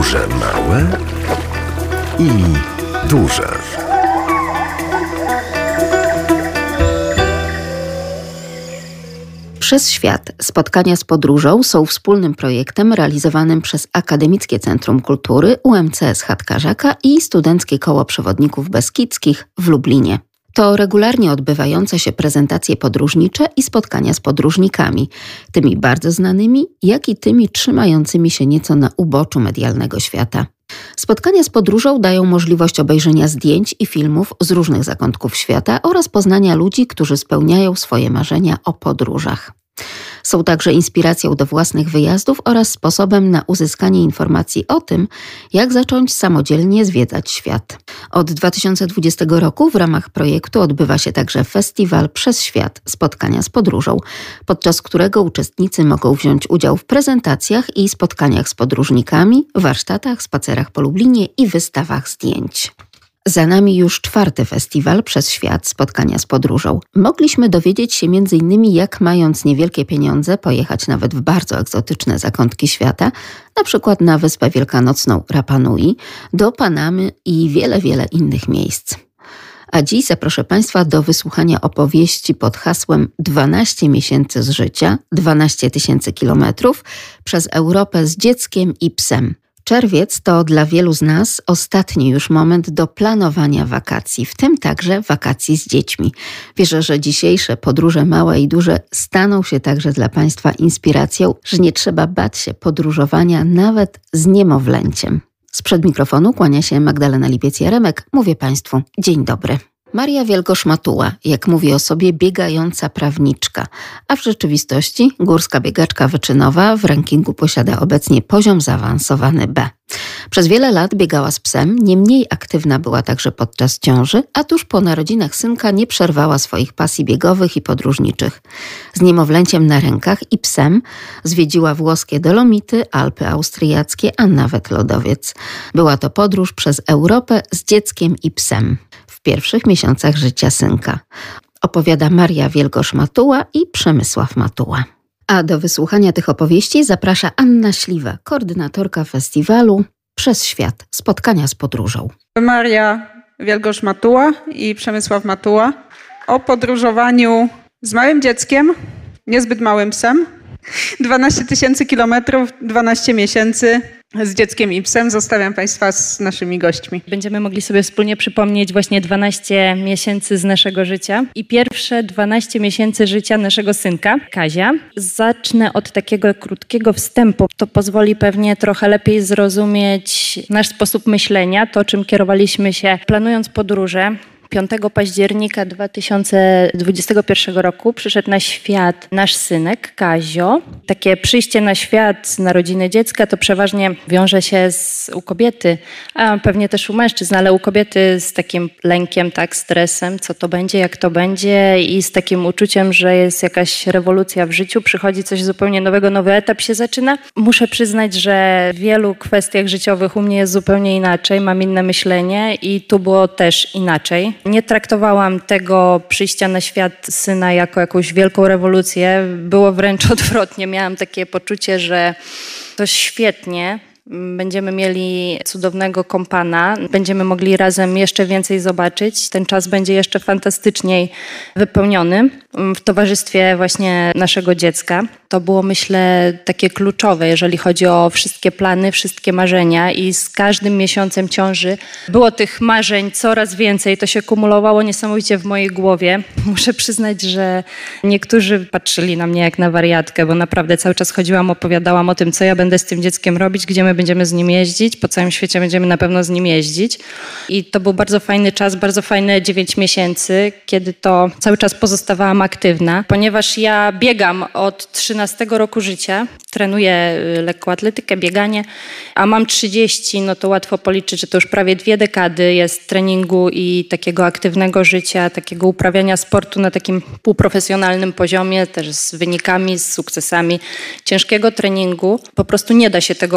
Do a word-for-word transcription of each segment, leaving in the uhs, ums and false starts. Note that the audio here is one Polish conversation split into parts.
Duże, małe i duże. Przez świat spotkania z podróżą są wspólnym projektem realizowanym przez Akademickie Centrum Kultury U M C S Chatkarzaka i Studenckie Koło Przewodników Beskidzkich w Lublinie. To regularnie odbywające się prezentacje podróżnicze i spotkania z podróżnikami, tymi bardzo znanymi, jak i tymi trzymającymi się nieco na uboczu medialnego świata. Spotkania z podróżą dają możliwość obejrzenia zdjęć i filmów z różnych zakątków świata oraz poznania ludzi, którzy spełniają swoje marzenia o podróżach. Są także inspiracją do własnych wyjazdów oraz sposobem na uzyskanie informacji o tym, jak zacząć samodzielnie zwiedzać świat. Od dwa tysiące dwudziestego roku w ramach projektu odbywa się także festiwal Przez Świat – Spotkania z podróżą, podczas którego uczestnicy mogą wziąć udział w prezentacjach i spotkaniach z podróżnikami, warsztatach, spacerach po Lublinie i wystawach zdjęć. Za nami już czwarty festiwal Przez Świat – Spotkania z podróżą. Mogliśmy dowiedzieć się między innymi, jak mając niewielkie pieniądze pojechać nawet w bardzo egzotyczne zakątki świata, na przykład na Wyspę Wielkanocną Rapa Nui, do Panamy i wiele, wiele innych miejsc. A dziś zaproszę Państwa do wysłuchania opowieści pod hasłem dwanaście miesięcy z życia, dwanaście tysięcy kilometrów przez Europę z dzieckiem i psem. Czerwiec to dla wielu z nas ostatni już moment do planowania wakacji, w tym także wakacji z dziećmi. Wierzę, że dzisiejsze podróże małe i duże staną się także dla Państwa inspiracją, że nie trzeba bać się podróżowania nawet z niemowlęciem. Sprzed mikrofonu kłania się Magdalena Lipiec-Jaremek. Mówię Państwu dzień dobry. Maria Wielgosz-Matuła, jak mówi o sobie, biegająca prawniczka, a w rzeczywistości górska biegaczka wyczynowa, w rankingu posiada obecnie poziom zaawansowany B. Przez wiele lat biegała z psem, niemniej aktywna była także podczas ciąży, a tuż po narodzinach synka nie przerwała swoich pasji biegowych i podróżniczych. Z niemowlęciem na rękach i psem zwiedziła włoskie Dolomity, Alpy austriackie, a nawet lodowiec. Była to podróż przez Europę z dzieckiem i psem w pierwszych miesiącach życia synka. Opowiada Maria Wielgosz-Matuła i Przemysław Matuła. A do wysłuchania tych opowieści zaprasza Anna Śliwa, koordynatorka festiwalu Przez Świat – Spotkania z podróżą. Maria Wielgosz-Matuła i Przemysław Matuła o podróżowaniu z małym dzieckiem, niezbyt małym psem. dwanaście tysięcy kilometrów, dwanaście miesięcy z dzieckiem i psem. Zostawiam Państwa z naszymi gośćmi. Będziemy mogli sobie wspólnie przypomnieć właśnie dwanaście miesięcy z naszego życia i pierwsze dwanaście miesięcy życia naszego synka, Kazia. Zacznę od takiego krótkiego wstępu. To pozwoli pewnie trochę lepiej zrozumieć nasz sposób myślenia, to czym kierowaliśmy się planując podróże. piątego października dwa tysiące dwudziestego pierwszego roku przyszedł na świat nasz synek, Kazio. Takie przyjście na świat, narodziny dziecka to przeważnie wiąże się z, u kobiety, a pewnie też u mężczyzn, ale u kobiety z takim lękiem, tak, stresem, co to będzie, jak to będzie i z takim uczuciem, że jest jakaś rewolucja w życiu, przychodzi coś zupełnie nowego, nowy etap się zaczyna. Muszę przyznać, że w wielu kwestiach życiowych u mnie jest zupełnie inaczej, mam inne myślenie i tu było też inaczej. Nie traktowałam tego przyjścia na świat syna jako jakąś wielką rewolucję. Było wręcz odwrotnie. Miałam takie poczucie, że to świetnie. Będziemy mieli cudownego kompana, będziemy mogli razem jeszcze więcej zobaczyć. Ten czas będzie jeszcze fantastyczniej wypełniony w towarzystwie właśnie naszego dziecka. To było, myślę, takie kluczowe, jeżeli chodzi o wszystkie plany, wszystkie marzenia i z każdym miesiącem ciąży było tych marzeń coraz więcej. To się kumulowało niesamowicie w mojej głowie. Muszę przyznać, że niektórzy patrzyli na mnie jak na wariatkę, bo naprawdę cały czas chodziłam, opowiadałam o tym, co ja będę z tym dzieckiem robić, gdzie my będziemy z nim jeździć, po całym świecie będziemy na pewno z nim jeździć. I to był bardzo fajny czas, bardzo fajne dziewięć miesięcy, kiedy to cały czas pozostawałam aktywna, ponieważ ja biegam od trzynastego roku życia, trenuję lekkoatletykę, bieganie, a mam trzydzieści, no to łatwo policzyć, że to już prawie dwie dekady jest treningu i takiego aktywnego życia, takiego uprawiania sportu na takim półprofesjonalnym poziomie, też z wynikami, z sukcesami ciężkiego treningu. Po prostu nie da się tego oderwać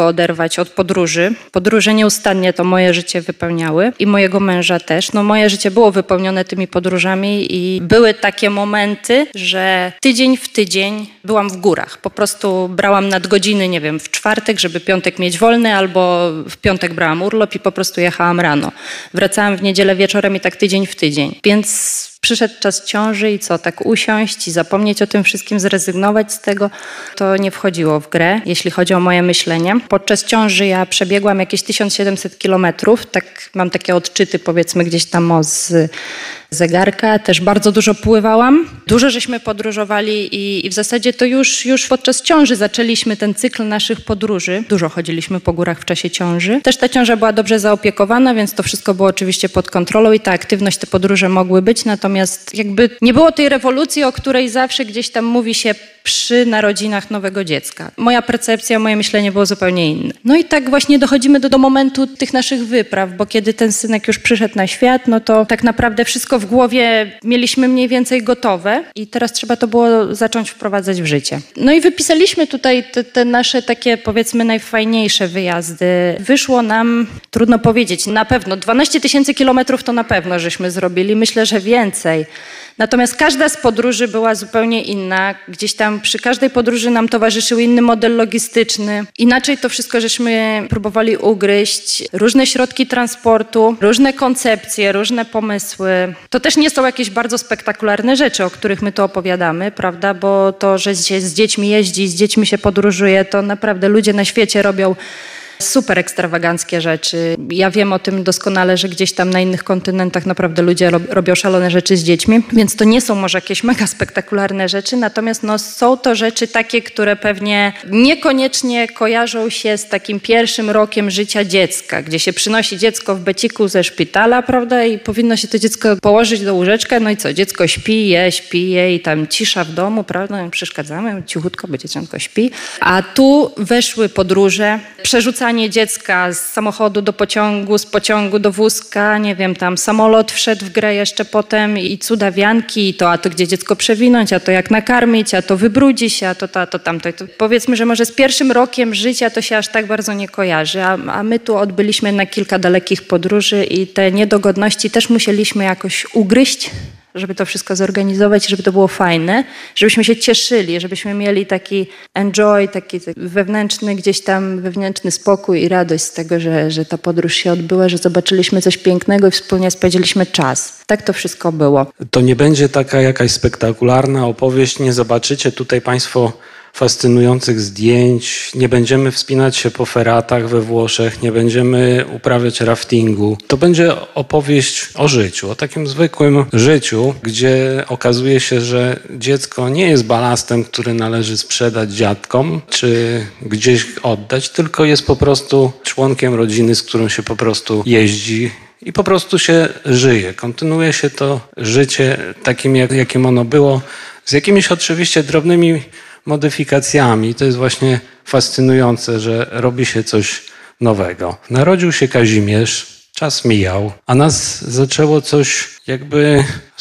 uzależniać od podróży. Podróże nieustannie to moje życie wypełniały i mojego męża też. No moje życie było wypełnione tymi podróżami i były takie momenty, że tydzień w tydzień byłam w górach. Po prostu brałam nadgodziny, nie wiem, w czwartek, żeby piątek mieć wolny, albo w piątek brałam urlop i po prostu jechałam rano. Wracałam w niedzielę wieczorem i tak tydzień w tydzień. Więc przyszedł czas ciąży i co, tak usiąść i zapomnieć o tym wszystkim, zrezygnować z tego, to nie wchodziło w grę, jeśli chodzi o moje myślenie. Podczas ciąży ja przebiegłam jakieś tysiąc siedemset kilometrów, tak mam takie odczyty powiedzmy gdzieś tam o z zegarka, też bardzo dużo pływałam. Dużo żeśmy podróżowali i, i w zasadzie to już, już podczas ciąży zaczęliśmy ten cykl naszych podróży. Dużo chodziliśmy po górach w czasie ciąży. Też ta ciąża była dobrze zaopiekowana, więc to wszystko było oczywiście pod kontrolą i ta aktywność, te podróże mogły być, natomiast jakby nie było tej rewolucji, o której zawsze gdzieś tam mówi się przy narodzinach nowego dziecka. Moja percepcja, moje myślenie było zupełnie inne. No i tak właśnie dochodzimy do, do momentu tych naszych wypraw, bo kiedy ten synek już przyszedł na świat, no to tak naprawdę wszystko w głowie mieliśmy mniej więcej gotowe i teraz trzeba to było zacząć wprowadzać w życie. No i wypisaliśmy tutaj te, te nasze takie powiedzmy najfajniejsze wyjazdy. Wyszło nam, trudno powiedzieć, na pewno dwanaście tysięcy kilometrów to na pewno żeśmy zrobili, myślę, że więcej. Natomiast każda z podróży była zupełnie inna. Gdzieś tam przy każdej podróży nam towarzyszył inny model logistyczny. Inaczej to wszystko żeśmy próbowali ugryźć. Różne środki transportu, różne koncepcje, różne pomysły. To też nie są jakieś bardzo spektakularne rzeczy, o których my tu opowiadamy, prawda? Bo to, że się z dziećmi jeździ, z dziećmi się podróżuje, to naprawdę ludzie na świecie robią super ekstrawaganckie rzeczy. Ja wiem o tym doskonale, że gdzieś tam na innych kontynentach naprawdę ludzie robią szalone rzeczy z dziećmi, więc to nie są może jakieś mega spektakularne rzeczy, natomiast no, są to rzeczy takie, które pewnie niekoniecznie kojarzą się z takim pierwszym rokiem życia dziecka, gdzie się przynosi dziecko w beciku ze szpitala, prawda, i powinno się to dziecko położyć do łóżeczka, no i co, dziecko śpi, je, śpi, je i tam cisza w domu, prawda, no, przeszkadzamy, cichutko, bo dzieciątko śpi. A tu weszły podróże, przerzucanie dziecka z samochodu do pociągu, z pociągu do wózka, nie wiem, tam samolot wszedł w grę jeszcze potem i cudawianki, i to a to gdzie dziecko przewinąć, a to jak nakarmić, a to wybrudzi się, a to to, a to tamto. To powiedzmy, że może z pierwszym rokiem życia to się aż tak bardzo nie kojarzy, a, a my tu odbyliśmy na kilka dalekich podróży i te niedogodności też musieliśmy jakoś ugryźć, żeby to wszystko zorganizować, żeby to było fajne, żebyśmy się cieszyli, żebyśmy mieli taki enjoy, taki wewnętrzny gdzieś tam, wewnętrzny spokój i radość z tego, że, że ta podróż się odbyła, że zobaczyliśmy coś pięknego i wspólnie spędziliśmy czas. Tak to wszystko było. To nie będzie taka jakaś spektakularna opowieść, nie zobaczycie tutaj Państwo fascynujących zdjęć, nie będziemy wspinać się po feratach we Włoszech, nie będziemy uprawiać raftingu. To będzie opowieść o życiu, o takim zwykłym życiu, gdzie okazuje się, że dziecko nie jest balastem, który należy sprzedać dziadkom, czy gdzieś oddać, tylko jest po prostu członkiem rodziny, z którą się po prostu jeździ i po prostu się żyje. Kontynuuje się to życie takim, jak, jakim ono było, z jakimiś oczywiście drobnymi modyfikacjami. To jest właśnie fascynujące, że robi się coś nowego. Narodził się Kazimierz, czas mijał, a nas zaczęło coś jakby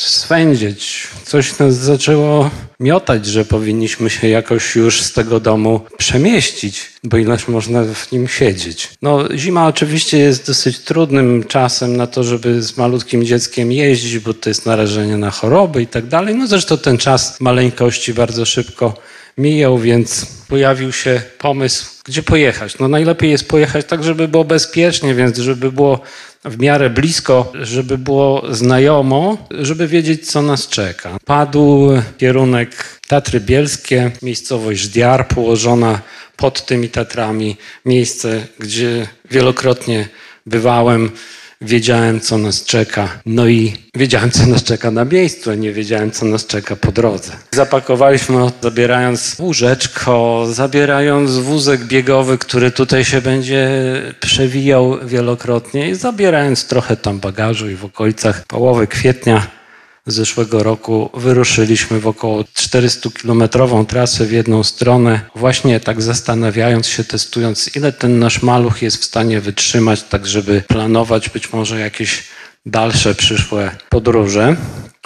swędzić. Coś nas zaczęło miotać, że powinniśmy się jakoś już z tego domu przemieścić, bo ileż można w nim siedzieć. No, zima oczywiście jest dosyć trudnym czasem na to, żeby z malutkim dzieckiem jeździć, bo to jest narażenie na choroby i tak dalej. No zresztą ten czas maleńkości bardzo szybko mijał, więc pojawił się pomysł, gdzie pojechać. No najlepiej jest pojechać tak, żeby było bezpiecznie, więc żeby było w miarę blisko, żeby było znajomo, żeby wiedzieć, co nas czeka. Padł kierunek Tatry Bielskie, miejscowość Żdiar, położona pod tymi Tatrami, miejsce, gdzie wielokrotnie bywałem. Wiedziałem, co nas czeka. No i wiedziałem, co nas czeka na miejscu, a nie wiedziałem, co nas czeka po drodze. Zapakowaliśmy, zabierając łóżeczko, zabierając wózek biegowy, który tutaj się będzie przewijał wielokrotnie i zabierając trochę tam bagażu i w okolicach połowy kwietnia zeszłego roku wyruszyliśmy w około czterystukilometrową trasę w jedną stronę, właśnie tak zastanawiając się, testując, ile ten nasz maluch jest w stanie wytrzymać, tak żeby planować być może jakieś dalsze przyszłe podróże.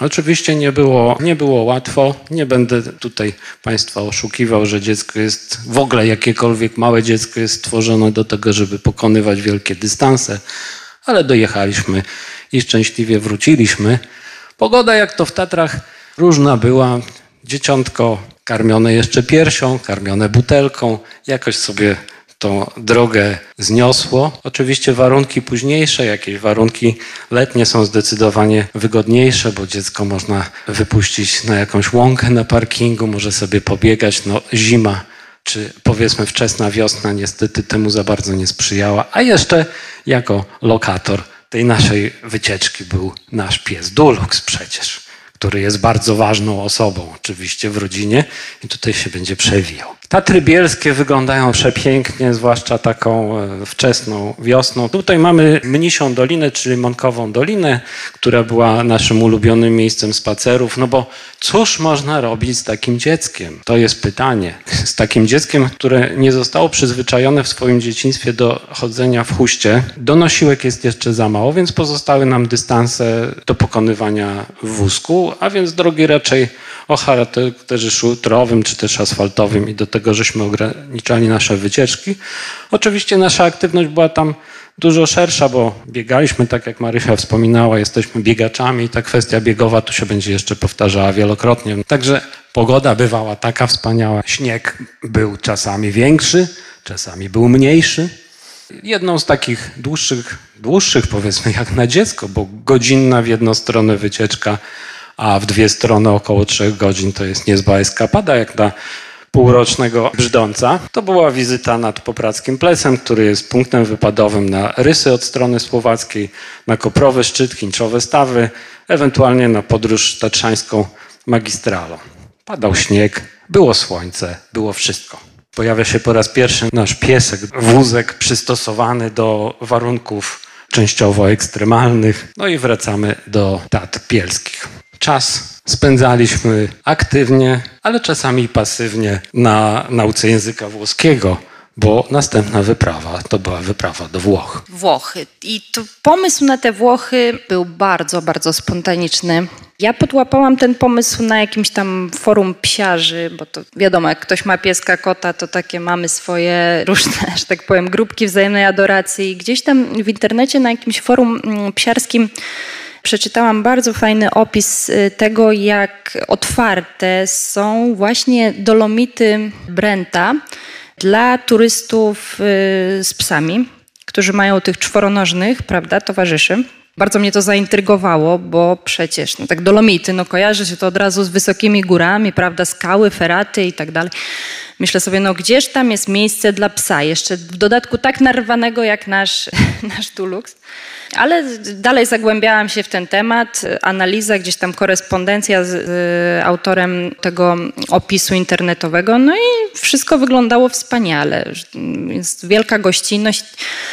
Oczywiście nie było, nie było łatwo. Nie będę tutaj Państwa oszukiwał, że dziecko jest, w ogóle jakiekolwiek małe dziecko jest stworzone do tego, żeby pokonywać wielkie dystanse, ale dojechaliśmy i szczęśliwie wróciliśmy. Pogoda, jak to w Tatrach, różna była. Dzieciątko karmione jeszcze piersią, karmione butelką, jakoś sobie tą drogę zniosło. Oczywiście warunki późniejsze, jakieś warunki letnie są zdecydowanie wygodniejsze, bo dziecko można wypuścić na jakąś łąkę na parkingu, może sobie pobiegać. No, zima czy powiedzmy wczesna wiosna niestety temu za bardzo nie sprzyjała. A jeszcze jako lokator tej naszej wycieczki był nasz pies Dulux przecież, który jest bardzo ważną osobą oczywiście w rodzinie i tutaj się będzie przewijał. Tatry bielskie wyglądają przepięknie, zwłaszcza taką wczesną wiosną. Tutaj mamy Mnisią Dolinę, czyli Monkową Dolinę, która była naszym ulubionym miejscem spacerów. No bo cóż można robić z takim dzieckiem? To jest pytanie. Z takim dzieckiem, które nie zostało przyzwyczajone w swoim dzieciństwie do chodzenia w huście. Do nosiłek jest jeszcze za mało, więc pozostały nam dystanse do pokonywania w wózku, a więc drogi raczej o charakterze szutrowym czy też asfaltowym i do tego żeśmy ograniczali nasze wycieczki. Oczywiście nasza aktywność była tam dużo szersza, bo biegaliśmy, tak jak Marysia wspominała, jesteśmy biegaczami i ta kwestia biegowa tu się będzie jeszcze powtarzała wielokrotnie. Także pogoda bywała taka wspaniała. Śnieg był czasami większy, czasami był mniejszy. Jedną z takich dłuższych, dłuższych powiedzmy jak na dziecko, bo godzinna w jedną stronę wycieczka, a w dwie strony około trzech godzin to jest niezła eskapada jak na półrocznego brzdąca. To była wizyta nad Popradzkim Plesem, który jest punktem wypadowym na Rysy od strony słowackiej, na Koprowy Szczyt, Chińczowe Stawy, ewentualnie na podróż tatrzańską magistralą. Padał śnieg, było słońce, było wszystko. Pojawia się po raz pierwszy nasz piesek, wózek przystosowany do warunków częściowo ekstremalnych. No i wracamy do Tatr bielskich. Czas spędzaliśmy aktywnie, ale czasami pasywnie na nauce języka włoskiego, bo następna wyprawa to była wyprawa do Włoch. Włochy. I to pomysł na te Włochy był bardzo, bardzo spontaniczny. Ja podłapałam ten pomysł na jakimś tam forum psiarzy, bo to wiadomo, jak ktoś ma pieska, kota, to takie mamy swoje różne, że tak powiem, grupki wzajemnej adoracji. I gdzieś tam w internecie na jakimś forum psiarskim przeczytałam bardzo fajny opis tego, jak otwarte są właśnie Dolomity Brenta dla turystów z psami, którzy mają tych czworonożnych, prawda, towarzyszy. Bardzo mnie to zaintrygowało, bo przecież no tak Dolomity, no kojarzy się to od razu z wysokimi górami, prawda, skały, feraty i tak dalej. Myślę sobie, no gdzież tam jest miejsce dla psa, jeszcze w dodatku tak narwanego jak nasz, nasz Dulux. Ale dalej zagłębiałam się w ten temat, analiza, gdzieś tam korespondencja z, z autorem tego opisu internetowego, no i wszystko wyglądało wspaniale. Jest wielka gościnność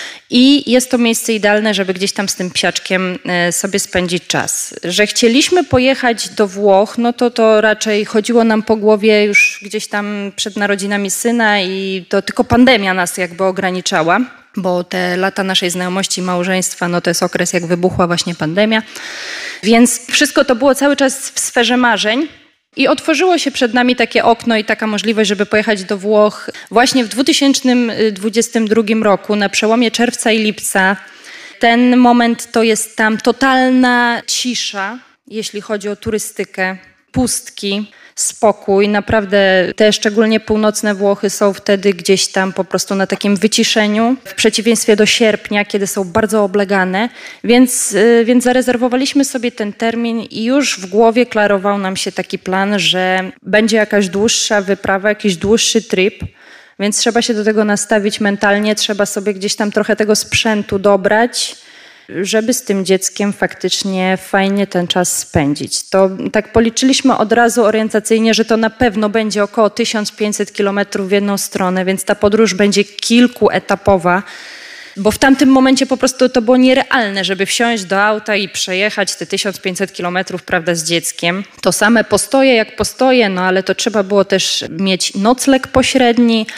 i jest to miejsce idealne, żeby gdzieś tam z tym psiaczkiem sobie spędzić czas. Że chcieliśmy pojechać do Włoch, no to to raczej chodziło nam po głowie już gdzieś tam przed narodzinami syna i to tylko pandemia nas jakby ograniczała, bo te lata naszej znajomości i małżeństwa, no to jest okres, jak wybuchła właśnie pandemia. Więc wszystko to było cały czas w sferze marzeń. I otworzyło się przed nami takie okno i taka możliwość, żeby pojechać do Włoch właśnie w dwa tysiące dwudziestym drugim roku, na przełomie czerwca i lipca. Ten moment to jest tam totalna cisza, jeśli chodzi o turystykę, pustki, spokój. Naprawdę te szczególnie północne Włochy są wtedy gdzieś tam po prostu na takim wyciszeniu, w przeciwieństwie do sierpnia, kiedy są bardzo oblegane. Więc, więc zarezerwowaliśmy sobie ten termin i już w głowie klarował nam się taki plan, że będzie jakaś dłuższa wyprawa, jakiś dłuższy trip, więc trzeba się do tego nastawić mentalnie, trzeba sobie gdzieś tam trochę tego sprzętu dobrać, żeby z tym dzieckiem faktycznie fajnie ten czas spędzić. To tak policzyliśmy od razu orientacyjnie, że to na pewno będzie około tysiąc pięćset kilometrów w jedną stronę, więc ta podróż będzie kilkuetapowa, bo w tamtym momencie po prostu to było nierealne, żeby wsiąść do auta i przejechać te tysiąc pięćset kilometrów, prawda, z dzieckiem. To same postoje jak postoje, no ale to trzeba było też mieć nocleg pośredni,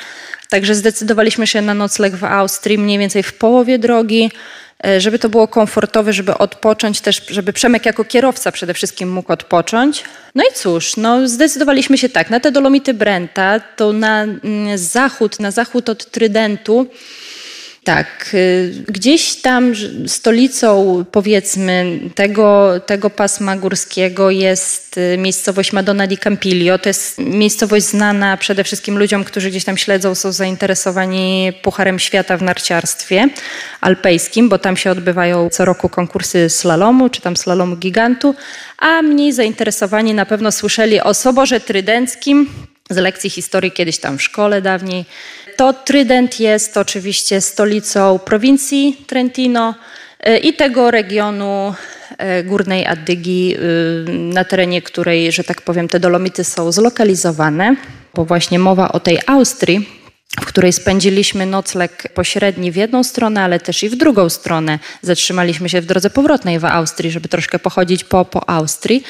Także zdecydowaliśmy się na nocleg w Austrii, mniej więcej w połowie drogi, żeby to było komfortowe, żeby odpocząć też, żeby Przemek jako kierowca przede wszystkim mógł odpocząć. No i cóż, no zdecydowaliśmy się tak, na te Dolomity Brenta, to na zachód, na zachód od Trydentu. Tak, gdzieś tam stolicą, powiedzmy, tego, tego pasma górskiego jest miejscowość Madonna di Campiglio. To jest miejscowość znana przede wszystkim ludziom, którzy gdzieś tam śledzą, są zainteresowani Pucharem Świata w narciarstwie alpejskim, bo tam się odbywają co roku konkursy slalomu, czy tam slalomu gigantu, a mniej zainteresowani na pewno słyszeli o Soborze Trydenckim z lekcji historii kiedyś tam w szkole dawniej. To Trydent jest oczywiście stolicą prowincji Trentino i tego regionu Górnej Adygii, na terenie której, że tak powiem, te Dolomity są zlokalizowane, bo właśnie mowa o tej Austrii, w której spędziliśmy nocleg pośredni w jedną stronę, ale też i w drugą stronę. Zatrzymaliśmy się w drodze powrotnej w Austrii, żeby troszkę pochodzić po, po Austrii.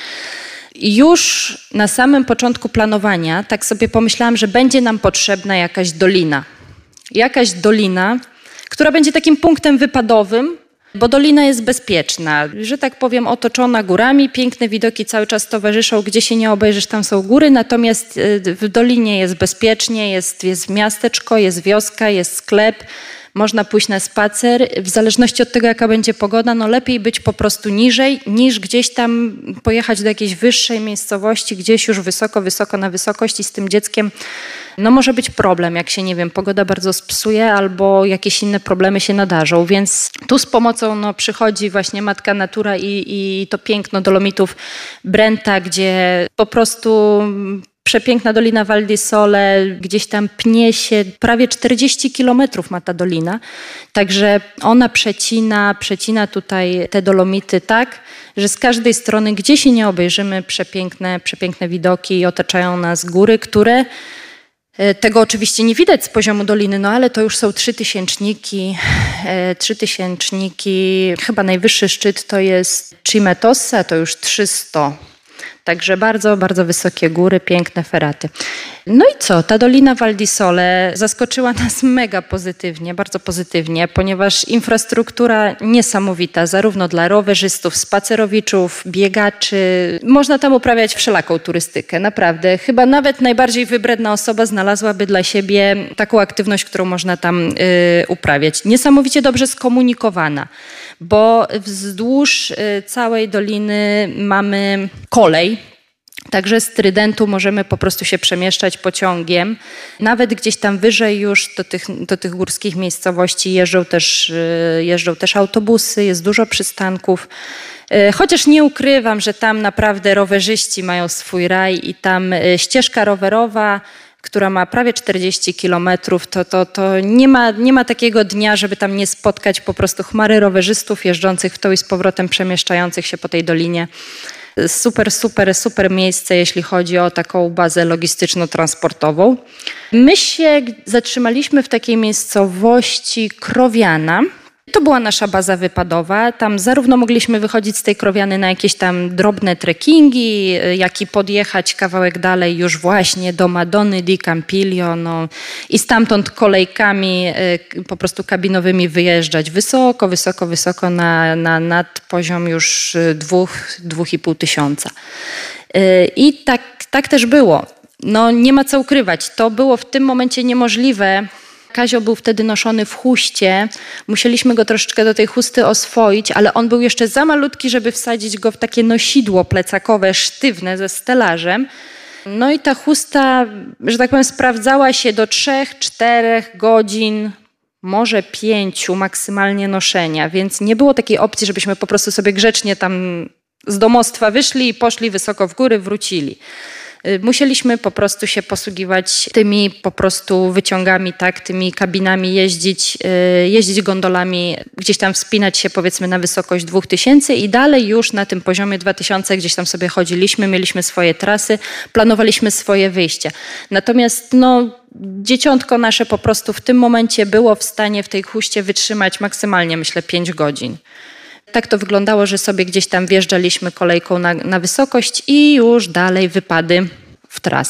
Już na samym początku planowania tak sobie pomyślałam, że będzie nam potrzebna jakaś dolina. Jakaś dolina, która będzie takim punktem wypadowym, bo dolina jest bezpieczna, że tak powiem, otoczona górami, piękne widoki cały czas towarzyszą, gdzie się nie obejrzysz, tam są góry, natomiast w dolinie jest bezpiecznie, jest, jest miasteczko, jest wioska, jest sklep, można pójść na spacer. W zależności od tego, jaka będzie pogoda, no lepiej być po prostu niżej, niż gdzieś tam pojechać do jakiejś wyższej miejscowości, gdzieś już wysoko, wysoko na wysokość i z tym dzieckiem no może być problem, jak się, nie wiem, pogoda bardzo spsuje albo jakieś inne problemy się nadarzą, więc tu z pomocą no, przychodzi właśnie Matka Natura i, i to piękno Dolomitów Brenta, gdzie po prostu przepiękna Dolina Val di Sole, gdzieś tam pnie się, prawie czterdzieści kilometrów ma ta dolina, także ona przecina, przecina tutaj te Dolomity tak, że z każdej strony, gdzie się nie obejrzymy, przepiękne, przepiękne widoki i otaczają nas góry, które tego oczywiście nie widać z poziomu doliny, no ale to już są trzytysięczniki, e, trzytysięczniki, chyba najwyższy szczyt to jest Cime Tosse, to już trzysta. Także bardzo, bardzo wysokie góry, piękne feraty. No i co? Ta Dolina Val di Sole zaskoczyła nas mega pozytywnie, bardzo pozytywnie, ponieważ infrastruktura niesamowita, zarówno dla rowerzystów, spacerowiczów, biegaczy. Można tam uprawiać wszelaką turystykę, naprawdę. Chyba nawet najbardziej wybredna osoba znalazłaby dla siebie taką aktywność, którą można tam y, uprawiać. Niesamowicie dobrze skomunikowana, bo wzdłuż y, całej doliny mamy kolej. Także z Trydentu możemy po prostu się przemieszczać pociągiem. Nawet gdzieś tam wyżej już do tych, do tych górskich miejscowości jeżdżą też, jeżdżą też autobusy, jest dużo przystanków. Chociaż nie ukrywam, że tam naprawdę rowerzyści mają swój raj i tam ścieżka rowerowa, która ma prawie czterdzieści kilometrów, to, to, to nie ma, nie ma takiego dnia, żeby tam nie spotkać po prostu chmary rowerzystów jeżdżących w tą i z powrotem, przemieszczających się po tej dolinie. Super, super, super miejsce, jeśli chodzi o taką bazę logistyczno-transportową. My się zatrzymaliśmy w takiej miejscowości Krowiana. To była nasza baza wypadowa. Tam zarówno mogliśmy wychodzić z tej Krowiany na jakieś tam drobne trekkingi, jak i podjechać kawałek dalej już właśnie do Madony di Campiglio, no, i stamtąd kolejkami po prostu kabinowymi wyjeżdżać wysoko, wysoko, wysoko na, na nad poziom już dwóch, dwóch i pół tysiąca. I tak, tak też było. No, nie ma co ukrywać. To było w tym momencie niemożliwe. Kazio był wtedy noszony w chuście, musieliśmy go troszeczkę do tej chusty oswoić, ale on był jeszcze za malutki, żeby wsadzić go w takie nosidło plecakowe, sztywne ze stelażem. No i ta chusta, że tak powiem, sprawdzała się do trzech, czterech godzin, może pięciu maksymalnie noszenia, więc nie było takiej opcji, żebyśmy po prostu sobie grzecznie tam z domostwa wyszli i poszli wysoko w góry, wrócili. Musieliśmy po prostu się posługiwać tymi po prostu wyciągami, tak, tymi kabinami, jeździć, jeździć gondolami, gdzieś tam wspinać się powiedzmy na wysokość dwóch tysięcy i dalej już na tym poziomie dwa tysiące gdzieś tam sobie chodziliśmy, mieliśmy swoje trasy, planowaliśmy swoje wyjścia. Natomiast no, dzieciątko nasze po prostu w tym momencie było w stanie w tej huście wytrzymać maksymalnie, myślę, pięć godzin. Tak to wyglądało, że sobie gdzieś tam wjeżdżaliśmy kolejką na, na wysokość i już dalej wypady w trasę.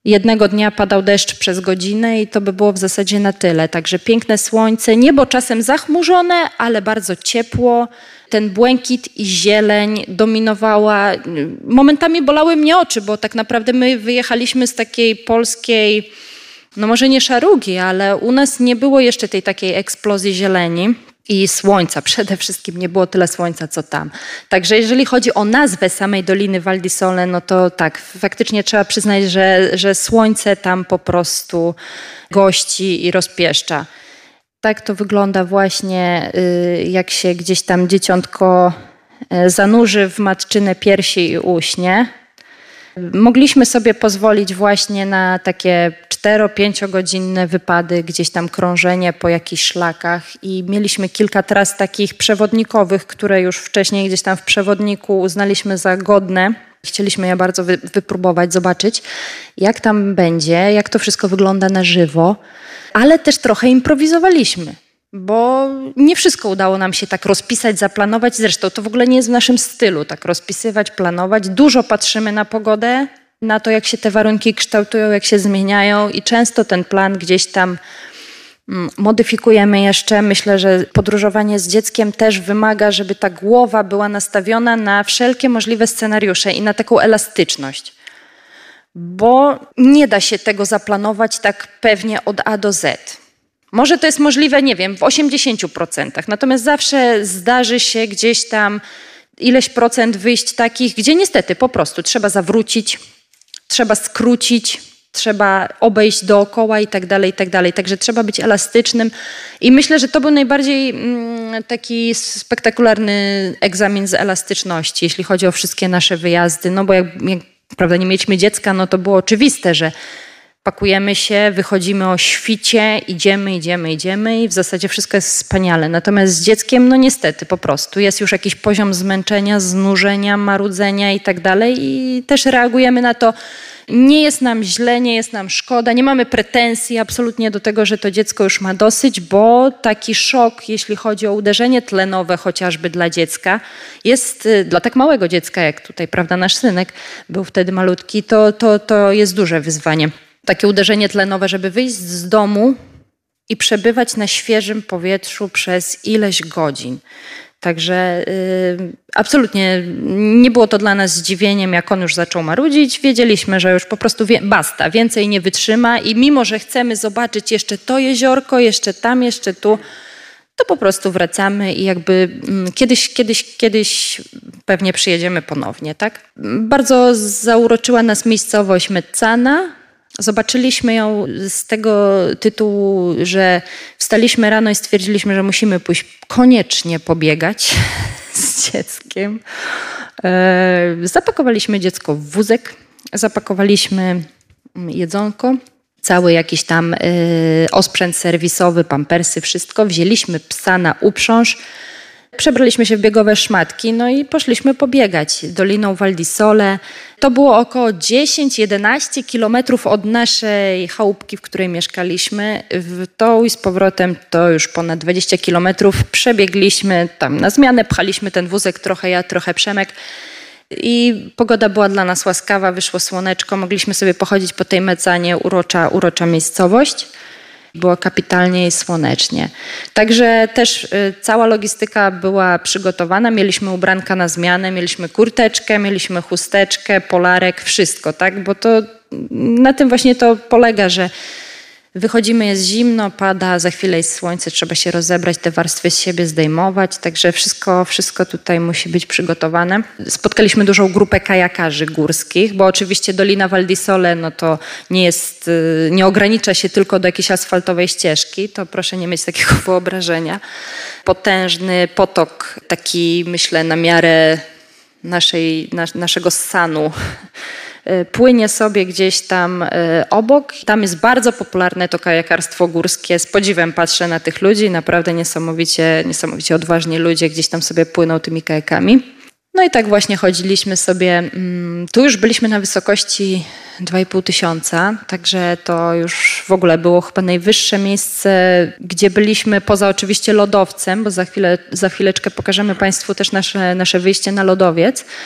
Jednego dnia padał deszcz przez godzinę i to by było w zasadzie na tyle. Także piękne słońce, niebo czasem zachmurzone, ale bardzo ciepło. Ten błękit i zieleń dominowała. Momentami bolały mnie oczy, bo tak naprawdę my wyjechaliśmy z takiej polskiej, no może nie szarugi, ale u nas nie było jeszcze tej takiej eksplozji zieleni. I słońca, przede wszystkim nie było tyle słońca, co tam. Także jeżeli chodzi o nazwę samej Doliny Val di Sole, no to tak, faktycznie trzeba przyznać, że, że słońce tam po prostu gości i rozpieszcza. Tak to wygląda właśnie, jak się gdzieś tam dzieciątko zanurzy w matczyne piersi i uśnie. Mogliśmy sobie pozwolić właśnie na takie cztero-pięciogodzinne wypady, gdzieś tam krążenie po jakichś szlakach i mieliśmy kilka tras takich przewodnikowych, które już wcześniej gdzieś tam w przewodniku uznaliśmy za godne. Chcieliśmy je bardzo wy- wypróbować, zobaczyć, jak tam będzie, jak to wszystko wygląda na żywo, ale też trochę improwizowaliśmy. Bo nie wszystko udało nam się tak rozpisać, zaplanować. Zresztą to w ogóle nie jest w naszym stylu, tak rozpisywać, planować. Dużo patrzymy na pogodę, na to, jak się te warunki kształtują, jak się zmieniają i często ten plan gdzieś tam modyfikujemy jeszcze. Myślę, że podróżowanie z dzieckiem też wymaga, żeby ta głowa była nastawiona na wszelkie możliwe scenariusze i na taką elastyczność. Bo nie da się tego zaplanować tak pewnie od A do Z. Może to jest możliwe, nie wiem, w osiemdziesięciu procentach, natomiast zawsze zdarzy się gdzieś tam ileś procent wyjść takich, gdzie niestety po prostu trzeba zawrócić, trzeba skrócić, trzeba obejść dookoła i tak dalej, i tak dalej. Także trzeba być elastycznym i myślę, że to był najbardziej mm, taki spektakularny egzamin z elastyczności, jeśli chodzi o wszystkie nasze wyjazdy, no bo jak, jak prawda, nie mieliśmy dziecka, no to było oczywiste, że pakujemy się, wychodzimy o świcie, idziemy, idziemy, idziemy i w zasadzie wszystko jest wspaniale. Natomiast z dzieckiem, no niestety po prostu jest już jakiś poziom zmęczenia, znużenia, marudzenia i tak dalej i też reagujemy na to. Nie jest nam źle, nie jest nam szkoda, nie mamy pretensji absolutnie do tego, że to dziecko już ma dosyć, bo taki szok, jeśli chodzi o uderzenie tlenowe chociażby dla dziecka, jest dla tak małego dziecka, jak tutaj, prawda, nasz synek był wtedy malutki, to, to, to jest duże wyzwanie. Takie uderzenie tlenowe, żeby wyjść z domu i przebywać na świeżym powietrzu przez ileś godzin. Także yy, absolutnie nie było to dla nas zdziwieniem, jak on już zaczął marudzić. Wiedzieliśmy, że już po prostu wie, basta, więcej nie wytrzyma i mimo, że chcemy zobaczyć jeszcze to jeziorko, jeszcze tam, jeszcze tu, to po prostu wracamy i jakby mm, kiedyś, kiedyś, kiedyś pewnie przyjedziemy ponownie, tak? Bardzo zauroczyła nas miejscowość Mezzana. Zobaczyliśmy ją z tego tytułu, że wstaliśmy rano i stwierdziliśmy, że musimy pójść koniecznie pobiegać z dzieckiem. E, zapakowaliśmy dziecko w wózek, zapakowaliśmy jedzonko, cały jakiś tam e, osprzęt serwisowy, pampersy, wszystko. Wzięliśmy psa na uprząż. Przebraliśmy się w biegowe szmatki, no i poszliśmy pobiegać Doliną Val di Sole. To było około dziesięć jedenaście kilometrów od naszej chałupki, w której mieszkaliśmy. W to i z powrotem to już ponad dwadzieścia kilometrów. Przebiegliśmy tam na zmianę, pchaliśmy ten wózek, trochę ja, trochę Przemek. I pogoda była dla nas łaskawa, wyszło słoneczko, mogliśmy sobie pochodzić po tej Mezzanie, urocza, urocza miejscowość. Było kapitalnie i słonecznie. Także też y, cała logistyka była przygotowana. Mieliśmy ubranka na zmianę, mieliśmy kurteczkę, mieliśmy chusteczkę, polarek, wszystko, tak? Bo to na tym właśnie to polega, że wychodzimy, jest zimno, pada, za chwilę jest słońce, trzeba się rozebrać, te warstwy z siebie zdejmować, także wszystko, wszystko tutaj musi być przygotowane. Spotkaliśmy dużą grupę kajakarzy górskich, bo oczywiście Dolina Val di Sole, no to nie jest, nie ogranicza się tylko do jakiejś asfaltowej ścieżki, to proszę nie mieć takiego wyobrażenia. Potężny potok, taki myślę na miarę naszej, nas, naszego stanu, płynie sobie gdzieś tam obok. Tam jest bardzo popularne to kajakarstwo górskie. Z podziwem patrzę na tych ludzi. Naprawdę niesamowicie, niesamowicie odważni ludzie gdzieś tam sobie płyną tymi kajakami. No i tak właśnie chodziliśmy sobie. Tu już byliśmy na wysokości dwa i pół tysiąca, także to już w ogóle było chyba najwyższe miejsce, gdzie byliśmy poza oczywiście lodowcem, bo za chwilę, za chwileczkę pokażemy Państwu też nasze, nasze wyjście na lodowiec.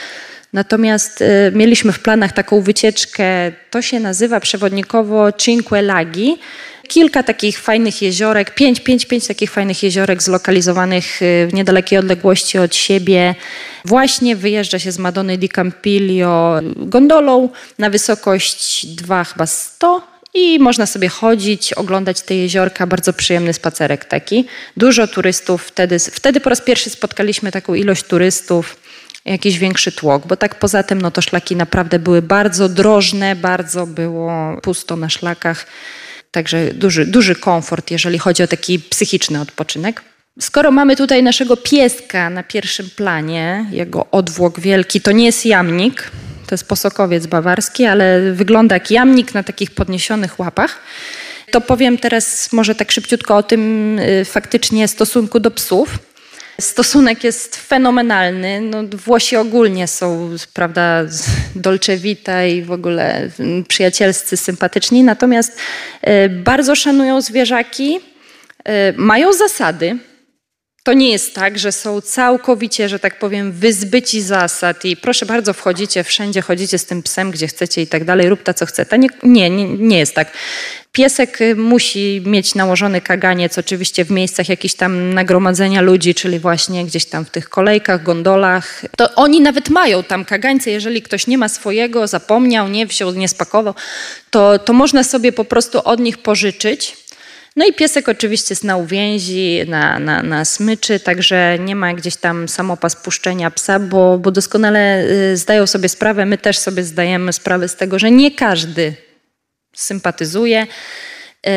Natomiast y, mieliśmy w planach taką wycieczkę, to się nazywa przewodnikowo Cinque Laghi. Kilka takich fajnych jeziorek, pięć, pięć, pięć takich fajnych jeziorek zlokalizowanych w niedalekiej odległości od siebie. Właśnie wyjeżdża się z Madony di Campiglio gondolą na wysokość dwa chyba sto i można sobie chodzić, oglądać te jeziorka. Bardzo przyjemny spacerek taki. Dużo turystów. Wtedy, wtedy po raz pierwszy spotkaliśmy taką ilość turystów, jakiś większy tłok, bo tak poza tym no to szlaki naprawdę były bardzo drożne, bardzo było pusto na szlakach. Także duży, duży komfort, jeżeli chodzi o taki psychiczny odpoczynek. Skoro mamy tutaj naszego pieska na pierwszym planie, jego odwłok wielki, to nie jest jamnik, to jest posokowiec bawarski, ale wygląda jak jamnik na takich podniesionych łapach. To powiem teraz może tak szybciutko o tym y, faktycznie stosunku do psów. Stosunek jest fenomenalny. No, Włosi ogólnie są, prawda, dolce vita i w ogóle przyjacielscy, sympatyczni, natomiast y, bardzo szanują zwierzaki, y, mają zasady. To nie jest tak, że są całkowicie, że tak powiem, wyzbyci zasad i proszę bardzo, wchodzicie wszędzie, chodzicie z tym psem, gdzie chcecie i tak dalej, rób ta, co chce. Ta nie, nie, nie, nie jest tak. Piesek musi mieć nałożony kaganiec, oczywiście w miejscach jakichś tam nagromadzenia ludzi, czyli właśnie gdzieś tam w tych kolejkach, gondolach. To oni nawet mają tam kagańce, jeżeli ktoś nie ma swojego, zapomniał, nie wziął, nie spakował, to, to można sobie po prostu od nich pożyczyć. No i piesek oczywiście jest na uwięzi, na, na, na smyczy, także nie ma gdzieś tam samopas puszczenia psa, bo, bo doskonale y, zdają sobie sprawę, my też sobie zdajemy sprawę z tego, że nie każdy sympatyzuje y,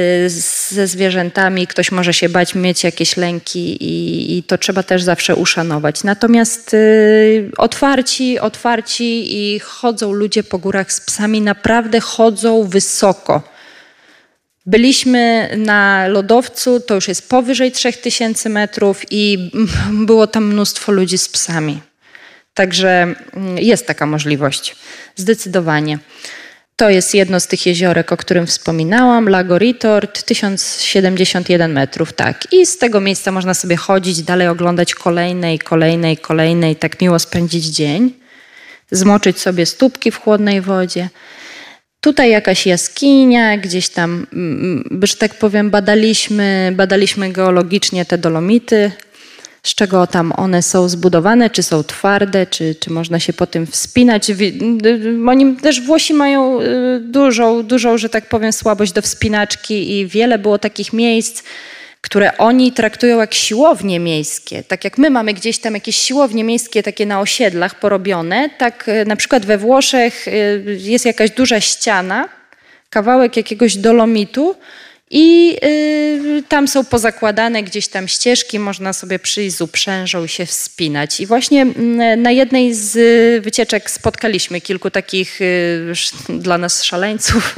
ze zwierzętami, ktoś może się bać, mieć jakieś lęki i, i to trzeba też zawsze uszanować. Natomiast y, otwarci, otwarci i chodzą ludzie po górach z psami, naprawdę chodzą wysoko. Byliśmy na lodowcu, to już jest powyżej trzech tysięcy metrów i było tam mnóstwo ludzi z psami. Także jest taka możliwość, zdecydowanie. To jest jedno z tych jeziorek, o którym wspominałam, Lago Ritort, tysiąc siedemdziesiąt jeden metrów, tak. I z tego miejsca można sobie chodzić, dalej oglądać kolejne i kolejne i kolejne i tak miło spędzić dzień, zmoczyć sobie stópki w chłodnej wodzie. Tutaj jakaś jaskinia, gdzieś tam, że tak powiem, badaliśmy, badaliśmy geologicznie te dolomity, z czego tam one są zbudowane, czy są twarde, czy, czy można się po tym wspinać. Oni też Włosi mają dużą, dużą, że tak powiem, słabość do wspinaczki i wiele było takich miejsc, które oni traktują jak siłownie miejskie. Tak jak my mamy gdzieś tam jakieś siłownie miejskie takie na osiedlach porobione, tak na przykład we Włoszech jest jakaś duża ściana, kawałek jakiegoś dolomitu i y, tam są pozakładane gdzieś tam ścieżki, można sobie przyjść z uprzężą i się wspinać. I właśnie na jednej z wycieczek spotkaliśmy kilku takich y, dla nas szaleńców,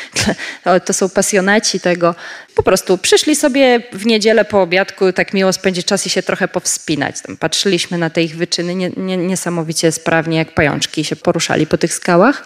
to są pasjonaci tego. Po prostu przyszli sobie w niedzielę po obiadku, tak miło spędzić czas i się trochę powspinać. Tam patrzyliśmy na te ich wyczyny, nie, nie, niesamowicie sprawnie jak pajączki się poruszali po tych skałach.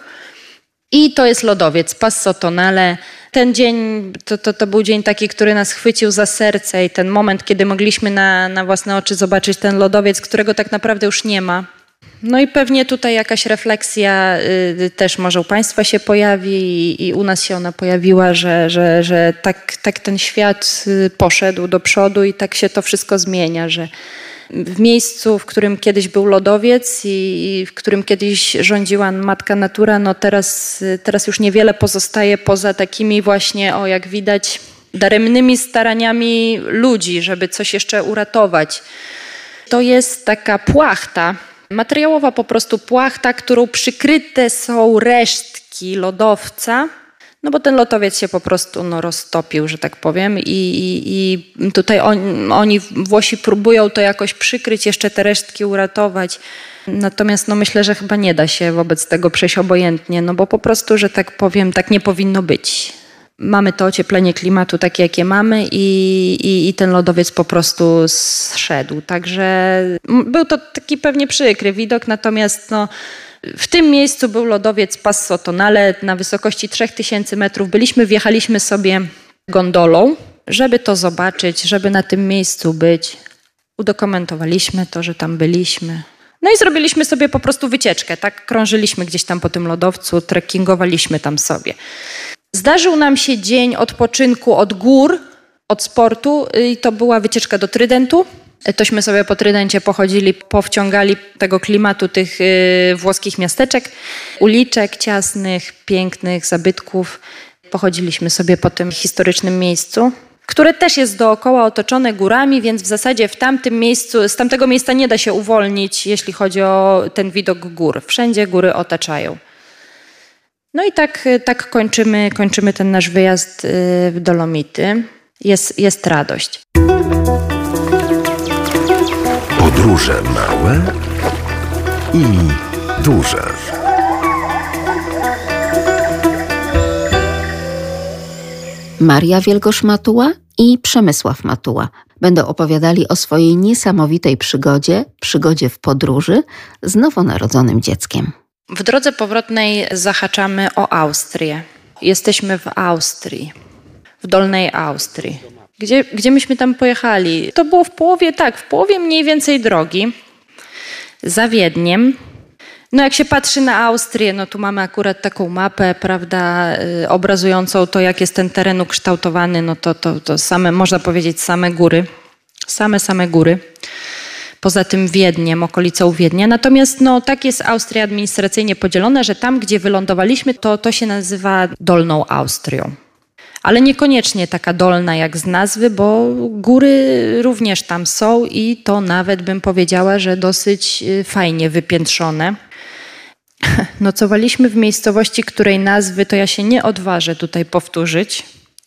I to jest lodowiec, Passo Tonale. Ten dzień, to, to, to był dzień taki, który nas chwycił za serce i ten moment, kiedy mogliśmy na, na własne oczy zobaczyć ten lodowiec, którego tak naprawdę już nie ma. No i pewnie tutaj jakaś refleksja y, też może u Państwa się pojawi i, i u nas się ona pojawiła, że, że, że tak, tak ten świat poszedł do przodu i tak się to wszystko zmienia, że w miejscu, w którym kiedyś był lodowiec i, i w którym kiedyś rządziła matka natura, no teraz, teraz już niewiele pozostaje poza takimi właśnie, o jak widać, daremnymi staraniami ludzi, żeby coś jeszcze uratować. To jest taka płachta, materiałowa po prostu płachta, którą przykryte są resztki lodowca, no bo ten lodowiec się po prostu no, roztopił, że tak powiem i, i, i tutaj on, oni, Włosi próbują to jakoś przykryć, jeszcze te resztki uratować. Natomiast no, myślę, że chyba nie da się wobec tego przejść obojętnie, no bo po prostu, że tak powiem, tak nie powinno być. Mamy to ocieplenie klimatu takie, jakie mamy i, i, i ten lodowiec po prostu zszedł. Także był to taki pewnie przykry widok, natomiast no, w tym miejscu był lodowiec Passo Tonale na wysokości trzech tysięcy metrów. Byliśmy, wjechaliśmy sobie gondolą, żeby to zobaczyć, żeby na tym miejscu być. Udokumentowaliśmy to, że tam byliśmy. No i zrobiliśmy sobie po prostu wycieczkę, tak? Krążyliśmy gdzieś tam po tym lodowcu, trekkingowaliśmy tam sobie. Zdarzył nam się dzień odpoczynku od gór, od sportu i to była wycieczka do Trydentu. Tośmy sobie po Trydencie pochodzili, powciągali tego klimatu tych y, włoskich miasteczek, uliczek ciasnych, pięknych, zabytków. Pochodziliśmy sobie po tym historycznym miejscu, które też jest dookoła otoczone górami, więc w zasadzie w tamtym miejscu, z tamtego miejsca nie da się uwolnić, jeśli chodzi o ten widok gór. Wszędzie góry otaczają. No i tak, tak kończymy, kończymy ten nasz wyjazd w Dolomity. Jest, jest radość. Podróże małe i duże. Maria Wielgosz-Matuła i Przemysław Matuła będą opowiadali o swojej niesamowitej przygodzie, przygodzie w podróży z nowonarodzonym dzieckiem. W drodze powrotnej zahaczamy o Austrię. Jesteśmy w Austrii, w Dolnej Austrii. Gdzie, gdzie myśmy tam pojechali? To było w połowie, tak, w połowie mniej więcej drogi za Wiedniem. No jak się patrzy na Austrię, no tu mamy akurat taką mapę, prawda, y, obrazującą to, jak jest ten teren ukształtowany, no to, to, to same, można powiedzieć, same góry, same, same góry. Poza tym Wiedniem, okolicą Wiednia. Natomiast no, tak jest Austria administracyjnie podzielona, że tam, gdzie wylądowaliśmy, to, to się nazywa Dolną Austrią. Ale niekoniecznie taka dolna jak z nazwy, bo góry również tam są i to nawet bym powiedziała, że dosyć fajnie wypiętrzone. Nocowaliśmy w miejscowości, której nazwy to ja się nie odważę tutaj powtórzyć,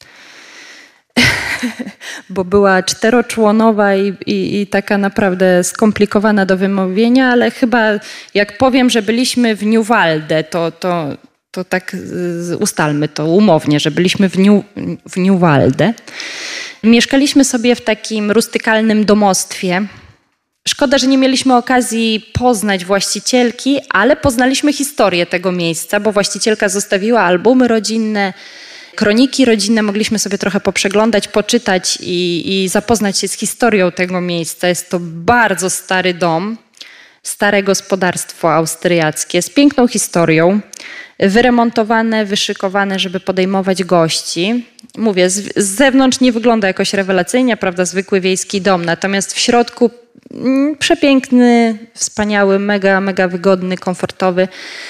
bo była czteroczłonowa i, i, i taka naprawdę skomplikowana do wymówienia, ale chyba jak powiem, że byliśmy w Nieuwalde, to, to, to tak ustalmy to umownie, że byliśmy w, Niu, w Nieuwalde. Mieszkaliśmy sobie w takim rustykalnym domostwie. Szkoda, że nie mieliśmy okazji poznać właścicielki, ale poznaliśmy historię tego miejsca, bo właścicielka zostawiła albumy rodzinne, kroniki rodzinne, mogliśmy sobie trochę poprzeglądać, poczytać i, i zapoznać się z historią tego miejsca. Jest to bardzo stary dom, stare gospodarstwo austriackie z piękną historią, wyremontowane, wyszykowane, żeby podejmować gości. Mówię, z, z zewnątrz nie wygląda jakoś rewelacyjnie, prawda, zwykły wiejski dom, natomiast w środku mm, przepiękny, wspaniały, mega, mega wygodny, komfortowy.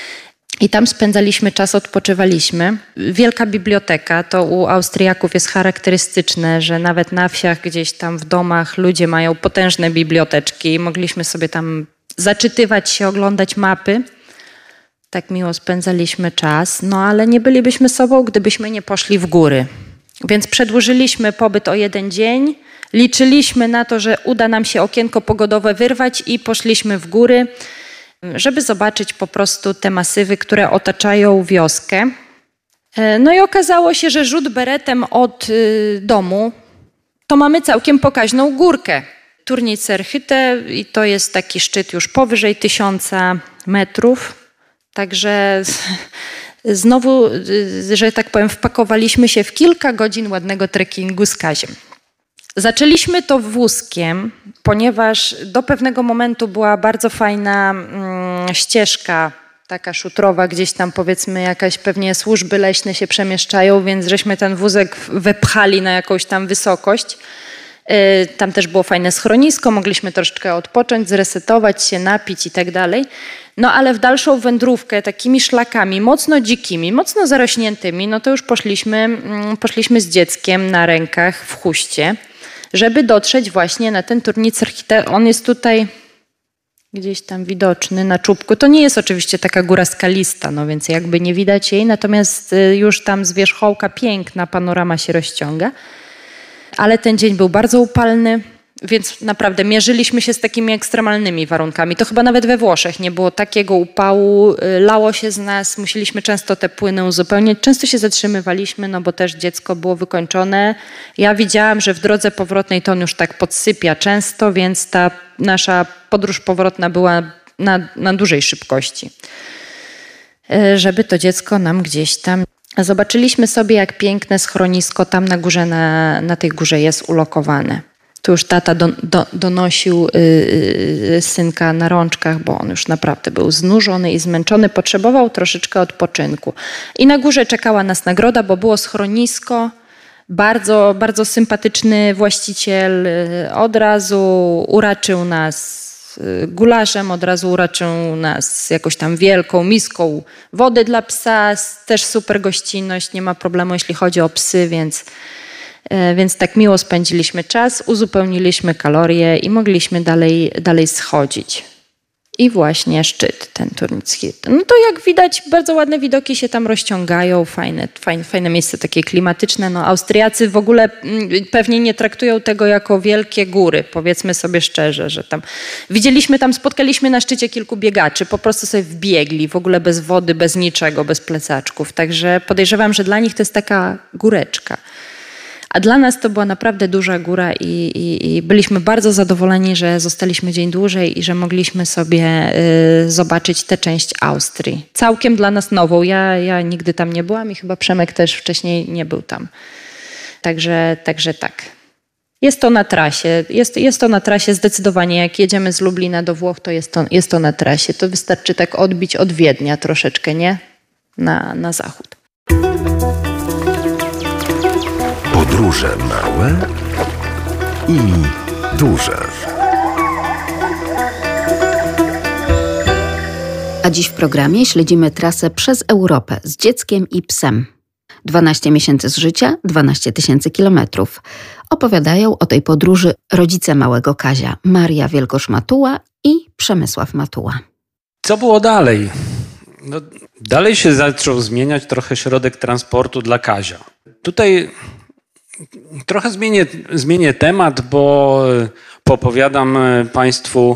I tam spędzaliśmy czas, odpoczywaliśmy. Wielka biblioteka, to u Austriaków jest charakterystyczne, że nawet na wsiach, gdzieś tam w domach ludzie mają potężne biblioteczki. Mogliśmy sobie tam zaczytywać się, oglądać mapy. Tak miło spędzaliśmy czas, no ale nie bylibyśmy sobą, gdybyśmy nie poszli w góry. Więc przedłużyliśmy pobyt o jeden dzień, liczyliśmy na to, że uda nam się okienko pogodowe wyrwać i poszliśmy w góry, żeby zobaczyć po prostu te masywy, które otaczają wioskę. No i okazało się, że rzut beretem od domu to mamy całkiem pokaźną górkę. Turnicerhytte i to jest taki szczyt już powyżej tysiąca metrów. Także znowu, że tak powiem, wpakowaliśmy się w kilka godzin ładnego trekkingu z Kaziem. Zaczęliśmy to wózkiem, ponieważ do pewnego momentu była bardzo fajna mm, ścieżka, taka szutrowa, gdzieś tam powiedzmy jakaś pewnie służby leśne się przemieszczają, więc żeśmy ten wózek wepchali na jakąś tam wysokość. Yy, tam też było fajne schronisko, mogliśmy troszeczkę odpocząć, zresetować się, napić i tak dalej. No ale w dalszą wędrówkę takimi szlakami mocno dzikimi, mocno zarośniętymi, no to już poszliśmy, mm, poszliśmy z dzieckiem na rękach w huście, żeby dotrzeć właśnie na ten Turnicerhytte. On jest tutaj gdzieś tam widoczny na czubku. To nie jest oczywiście taka góra skalista, no więc jakby nie widać jej, natomiast już tam z wierzchołka piękna panorama się rozciąga. Ale ten dzień był bardzo upalny, więc naprawdę mierzyliśmy się z takimi ekstremalnymi warunkami. To chyba nawet we Włoszech nie było takiego upału, lało się z nas, musieliśmy często te płyny uzupełniać. Często się zatrzymywaliśmy, no bo też dziecko było wykończone. Ja widziałam, że w drodze powrotnej to on już tak podsypia często, więc ta nasza podróż powrotna była na, na dużej szybkości, żeby to dziecko nam gdzieś tam... Zobaczyliśmy sobie, jak piękne schronisko tam na górze, na, na tej górze jest ulokowane. Tu już tata do, do, donosił yy, synka na rączkach, bo on już naprawdę był znużony i zmęczony, potrzebował troszeczkę odpoczynku. I na górze czekała nas nagroda, bo było schronisko. Bardzo, bardzo sympatyczny właściciel yy, od razu uraczył nas yy, gulaszem, od razu uraczył nas jakąś tam wielką miską wody dla psa. Też super gościnność, nie ma problemu, jeśli chodzi o psy, więc... Więc tak miło spędziliśmy czas, uzupełniliśmy kalorie i mogliśmy dalej, dalej schodzić. I właśnie szczyt, ten Turnicki. No to jak widać, bardzo ładne widoki się tam rozciągają, fajne, fajne, fajne miejsce takie klimatyczne. No, Austriacy w ogóle pewnie nie traktują tego jako wielkie góry, powiedzmy sobie szczerze, że tam widzieliśmy tam, spotkaliśmy na szczycie kilku biegaczy, po prostu sobie wbiegli, w ogóle bez wody, bez niczego, bez plecaczków. Także podejrzewam, że dla nich to jest taka góreczka. A dla nas to była naprawdę duża góra i, i, i byliśmy bardzo zadowoleni, że zostaliśmy dzień dłużej i że mogliśmy sobie y, zobaczyć tę część Austrii. Całkiem dla nas nową. Ja, ja nigdy tam nie byłam i chyba Przemek też wcześniej nie był tam. Także, także tak. Jest to na trasie. Jest, jest to na trasie zdecydowanie. Jak jedziemy z Lublina do Włoch, to jest to, jest to na trasie. To wystarczy tak odbić od Wiednia troszeczkę, nie? Na, na zachód. Podróże małe i duże. A dziś w programie śledzimy trasę przez Europę z dzieckiem i psem. dwanaście miesięcy z życia, dwanaście tysięcy kilometrów. Opowiadają o tej podróży rodzice małego Kazia, Maria Wielgosz-Matuła i Przemysław Matuła. Co było dalej? No, dalej się zaczął zmieniać trochę środek transportu dla Kazia. Tutaj trochę zmienię, zmienię temat, bo poopowiadam Państwu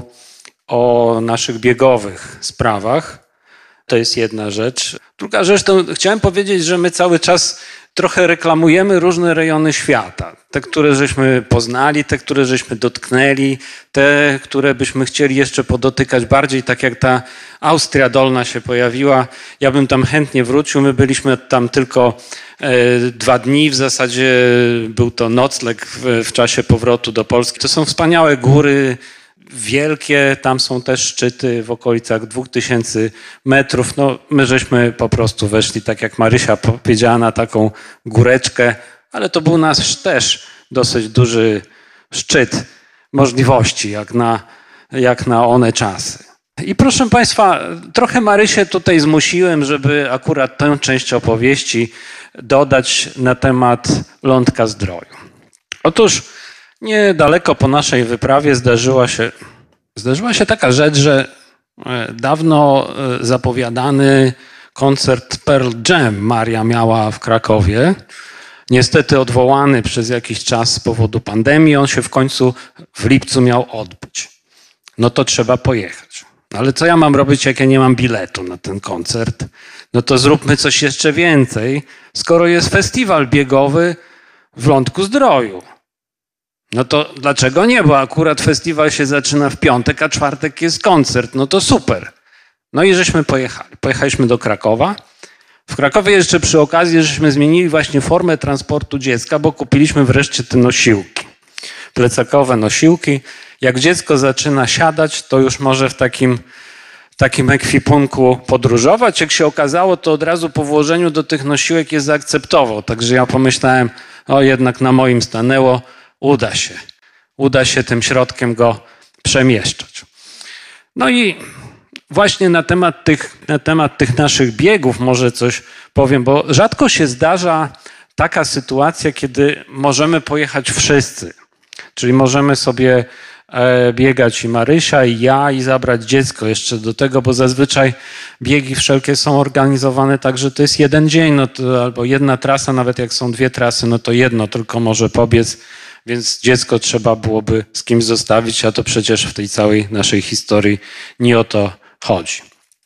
o naszych biegowych sprawach. To jest jedna rzecz. Druga rzecz, to chciałem powiedzieć, że my cały czas trochę reklamujemy różne rejony świata. Te, które żeśmy poznali, te, które żeśmy dotknęli, te, które byśmy chcieli jeszcze podotykać bardziej, tak jak ta Austria Dolna się pojawiła. Ja bym tam chętnie wrócił. My byliśmy tam tylko e, dwa dni. W zasadzie był to nocleg w, w czasie powrotu do Polski. To są wspaniałe góry, wielkie, tam są też szczyty w okolicach dwóch tysięcy metrów. No, my żeśmy po prostu weszli, tak jak Marysia powiedziała, na taką góreczkę, ale to był nasz też dosyć duży szczyt możliwości, jak na, jak na one czasy. I proszę Państwa, trochę Marysię tutaj zmusiłem, żeby akurat tę część opowieści dodać na temat Lądka Zdroju. Otóż niedaleko po naszej wyprawie zdarzyła się, zdarzyła się taka rzecz, że dawno zapowiadany koncert Pearl Jam Maria miała w Krakowie. Niestety odwołany przez jakiś czas z powodu pandemii. On się w końcu w lipcu miał odbyć. No to trzeba pojechać. Ale co ja mam robić, jak ja nie mam biletu na ten koncert? No to zróbmy coś jeszcze więcej, skoro jest festiwal biegowy w Lądku Zdroju. No to dlaczego nie? Bo akurat festiwal się zaczyna w piątek, a czwartek jest koncert. No to super. No i żeśmy pojechali. Pojechaliśmy do Krakowa. W Krakowie jeszcze przy okazji żeśmy zmienili właśnie formę transportu dziecka, bo kupiliśmy wreszcie te nosiłki. Plecakowe nosiłki. Jak dziecko zaczyna siadać, to już może w takim, takim ekwipunku podróżować. Jak się okazało, to od razu po włożeniu do tych nosiłek je zaakceptował. Także ja pomyślałem, o jednak na moim stanęło. Uda się. Uda się tym środkiem go przemieszczać. No i właśnie na temat tych, na temat tych naszych biegów może coś powiem, bo rzadko się zdarza taka sytuacja, kiedy możemy pojechać wszyscy. Czyli możemy sobie biegać i Marysia, i ja, i zabrać dziecko jeszcze do tego, bo zazwyczaj biegi wszelkie są organizowane tak, że to jest jeden dzień, no to, albo jedna trasa, nawet jak są dwie trasy, no to jedno tylko może pobiec. Więc dziecko trzeba byłoby z kimś zostawić, a to przecież w tej całej naszej historii nie o to chodzi.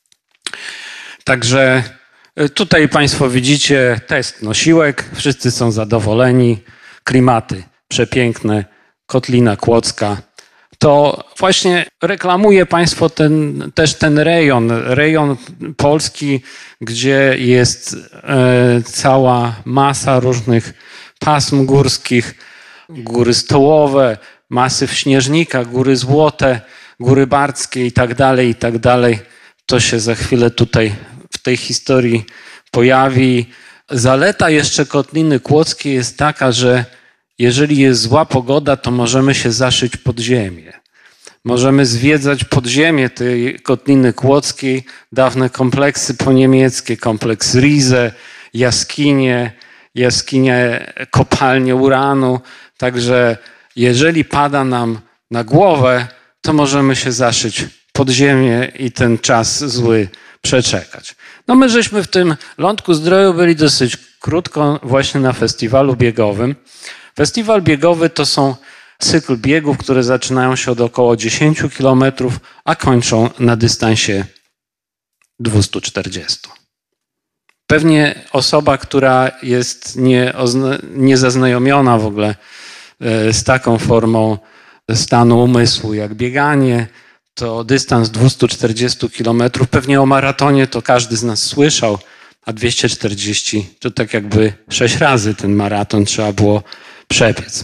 Także tutaj Państwo widzicie test nosiłek. Wszyscy są zadowoleni. Klimaty przepiękne. Kotlina Kłodzka. To właśnie reklamuje Państwo ten, też ten rejon, rejon Polski, gdzie jest e, cała masa różnych pasm górskich, góry stołowe, masyw Śnieżnika, Góry Złote, Góry Bardzkie i tak dalej, i tak dalej. To się za chwilę tutaj w tej historii pojawi. Zaleta jeszcze Kotliny Kłodzkiej jest taka, że jeżeli jest zła pogoda, to możemy się zaszyć pod ziemię. Możemy zwiedzać podziemie tej Kotliny Kłodzkiej, dawne kompleksy poniemieckie, kompleks Rize, jaskinie, jaskinie, kopalnie uranu. Także jeżeli pada nam na głowę, to możemy się zaszyć pod ziemię i ten czas zły przeczekać. No my żeśmy w tym Lądku Zdroju byli dosyć krótko właśnie na festiwalu biegowym. Festiwal biegowy to są cykl biegów, które zaczynają się od około dziesięciu kilometrów, a kończą na dystansie dwustu czterdziestu. Pewnie osoba, która jest niezaznajomiona w ogóle z taką formą stanu umysłu jak bieganie, to dystans dwieście czterdzieści kilometrów. Pewnie o maratonie to każdy z nas słyszał, a dwieście czterdzieści to tak jakby sześć razy ten maraton trzeba było przebiec.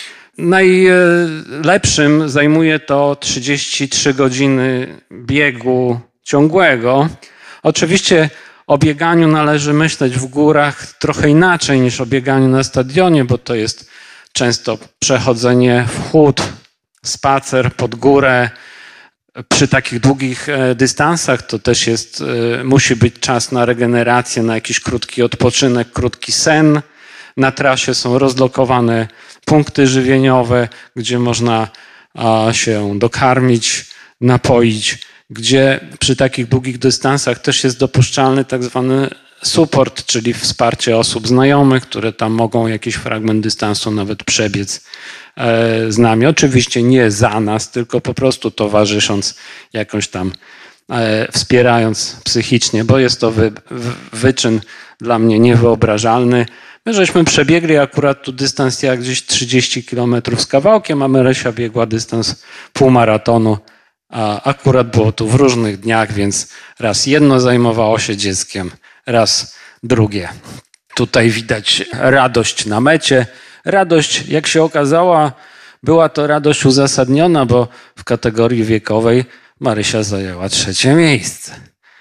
Najlepszym zajmuje to trzydzieści trzy godziny biegu ciągłego. Oczywiście o bieganiu należy myśleć w górach trochę inaczej niż o bieganiu na stadionie, bo to jest często przechodzenie w chód, spacer pod górę. Przy takich długich dystansach to też jest, musi być czas na regenerację, na jakiś krótki odpoczynek, krótki sen. Na trasie są rozlokowane punkty żywieniowe, gdzie można się dokarmić, napoić, gdzie przy takich długich dystansach też jest dopuszczalny tak zwany support, czyli wsparcie osób znajomych, które tam mogą jakiś fragment dystansu nawet przebiec z nami. Oczywiście nie za nas, tylko po prostu towarzysząc, jakąś tam wspierając psychicznie, bo jest to wy, wyczyn dla mnie niewyobrażalny. My żeśmy przebiegli akurat tu dystans jak gdzieś trzydzieści kilometrów z kawałkiem, a Marysia biegła dystans półmaratonu, a akurat było tu w różnych dniach, więc raz jedno zajmowało się dzieckiem, raz drugie. Tutaj widać radość na mecie. Radość, jak się okazała, była to radość uzasadniona, bo w kategorii wiekowej Marysia zajęła trzecie miejsce.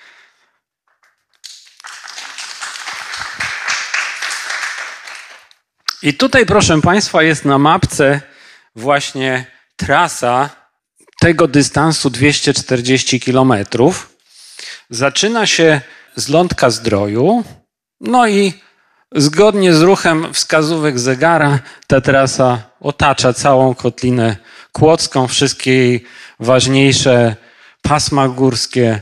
I tutaj, proszę Państwa, jest na mapce właśnie trasa tego dystansu dwieście czterdzieści kilometrów. Zaczyna się z Lądka Zdroju, no i zgodnie z ruchem wskazówek zegara ta trasa otacza całą Kotlinę Kłodzką, wszystkie jej ważniejsze pasma górskie,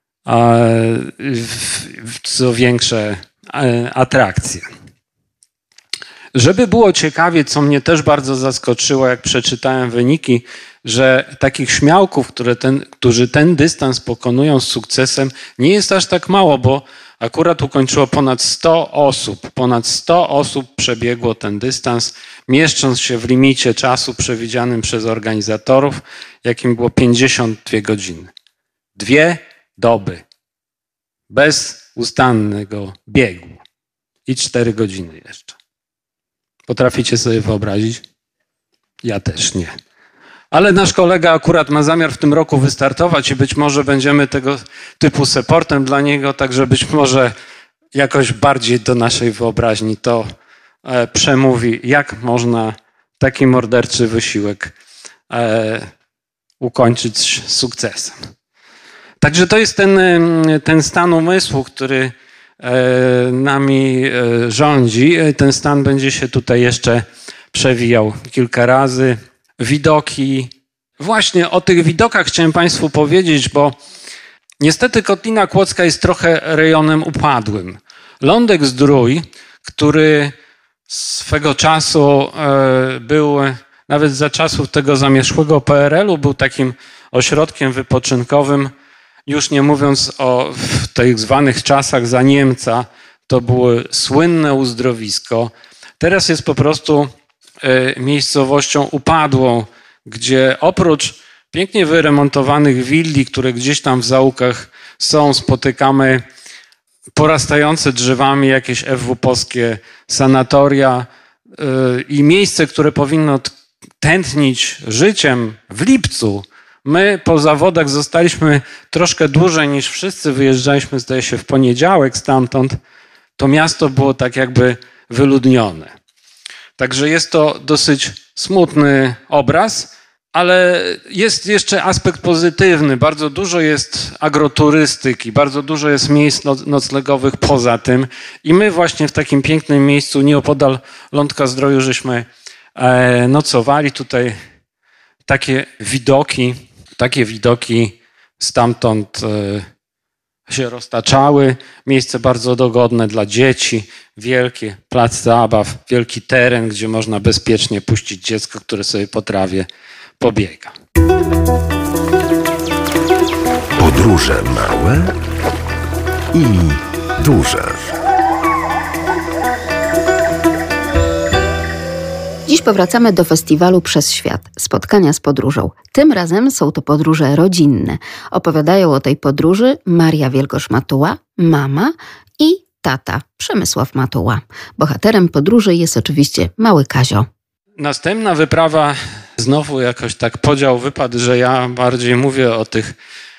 co większe atrakcje. Żeby było ciekawie, co mnie też bardzo zaskoczyło, jak przeczytałem wyniki, że takich śmiałków, które ten, którzy ten dystans pokonują z sukcesem, nie jest aż tak mało, bo akurat ukończyło ponad sto osób. Ponad sto osób przebiegło ten dystans, mieszcząc się w limicie czasu przewidzianym przez organizatorów, jakim było pięćdziesiąt dwie godziny. Dwie doby. Bez ustannego biegu. I cztery godziny jeszcze. Potraficie sobie wyobrazić? Ja też nie. Ale nasz kolega akurat ma zamiar w tym roku wystartować i być może będziemy tego typu supportem dla niego, także być może jakoś bardziej do naszej wyobraźni to e, przemówi, jak można taki morderczy wysiłek e, ukończyć sukcesem. Także to jest ten, ten stan umysłu, który e, nami e, rządzi. Ten stan będzie się tutaj jeszcze przewijał kilka razy. Widoki. Właśnie o tych widokach chciałem Państwu powiedzieć, bo niestety Kotlina Kłodzka jest trochę rejonem upadłym. Lądek Zdrój, który swego czasu był, nawet za czasów tego zamierzchłego P R L u, był takim ośrodkiem wypoczynkowym, już nie mówiąc o w tych zwanych czasach za Niemca, to było słynne uzdrowisko. Teraz jest po prostu miejscowością upadłą, gdzie oprócz pięknie wyremontowanych willi, które gdzieś tam w zaułkach są, spotykamy porastające drzewami jakieś F W P-owskie sanatoria i miejsce, które powinno tętnić życiem w lipcu. My po zawodach zostaliśmy troszkę dłużej niż wszyscy. Wyjeżdżaliśmy, zdaje się, w poniedziałek stamtąd. To miasto było tak jakby wyludnione. Także jest to dosyć smutny obraz, ale jest jeszcze aspekt pozytywny. Bardzo dużo jest agroturystyki, bardzo dużo jest miejsc noclegowych poza tym. I my właśnie w takim pięknym miejscu nieopodal Lądka Zdroju żeśmy nocowali. Tutaj takie widoki, takie widoki stamtąd się roztaczały. Miejsce bardzo dogodne dla dzieci, wielki plac zabaw, wielki teren, gdzie można bezpiecznie puścić dziecko, które sobie po trawie pobiega. Podróże małe i duże. Dziś powracamy do festiwalu Przez Świat. Spotkania z podróżą. Tym razem są to podróże rodzinne. Opowiadają o tej podróży Maria Wielgosz-Matuła, mama i tata Przemysław Matuła. Bohaterem podróży jest oczywiście mały Kazio. Następna wyprawa, znowu jakoś tak podział wypadł, że ja bardziej mówię o tych,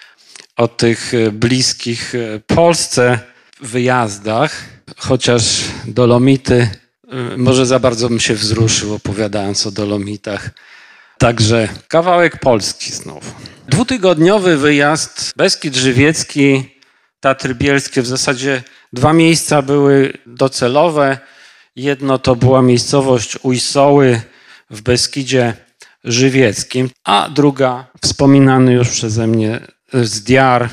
o tych bliskich Polsce wyjazdach, chociaż Dolomity, może za bardzo bym się wzruszył opowiadając o Dolomitach. Także kawałek Polski znowu. Dwutygodniowy wyjazd, Beskid Żywiecki, Tatry Bielskie. W zasadzie dwa miejsca były docelowe. Jedno to była miejscowość Ujsoły w Beskidzie Żywieckim, a druga wspominany już przeze mnie Zdiar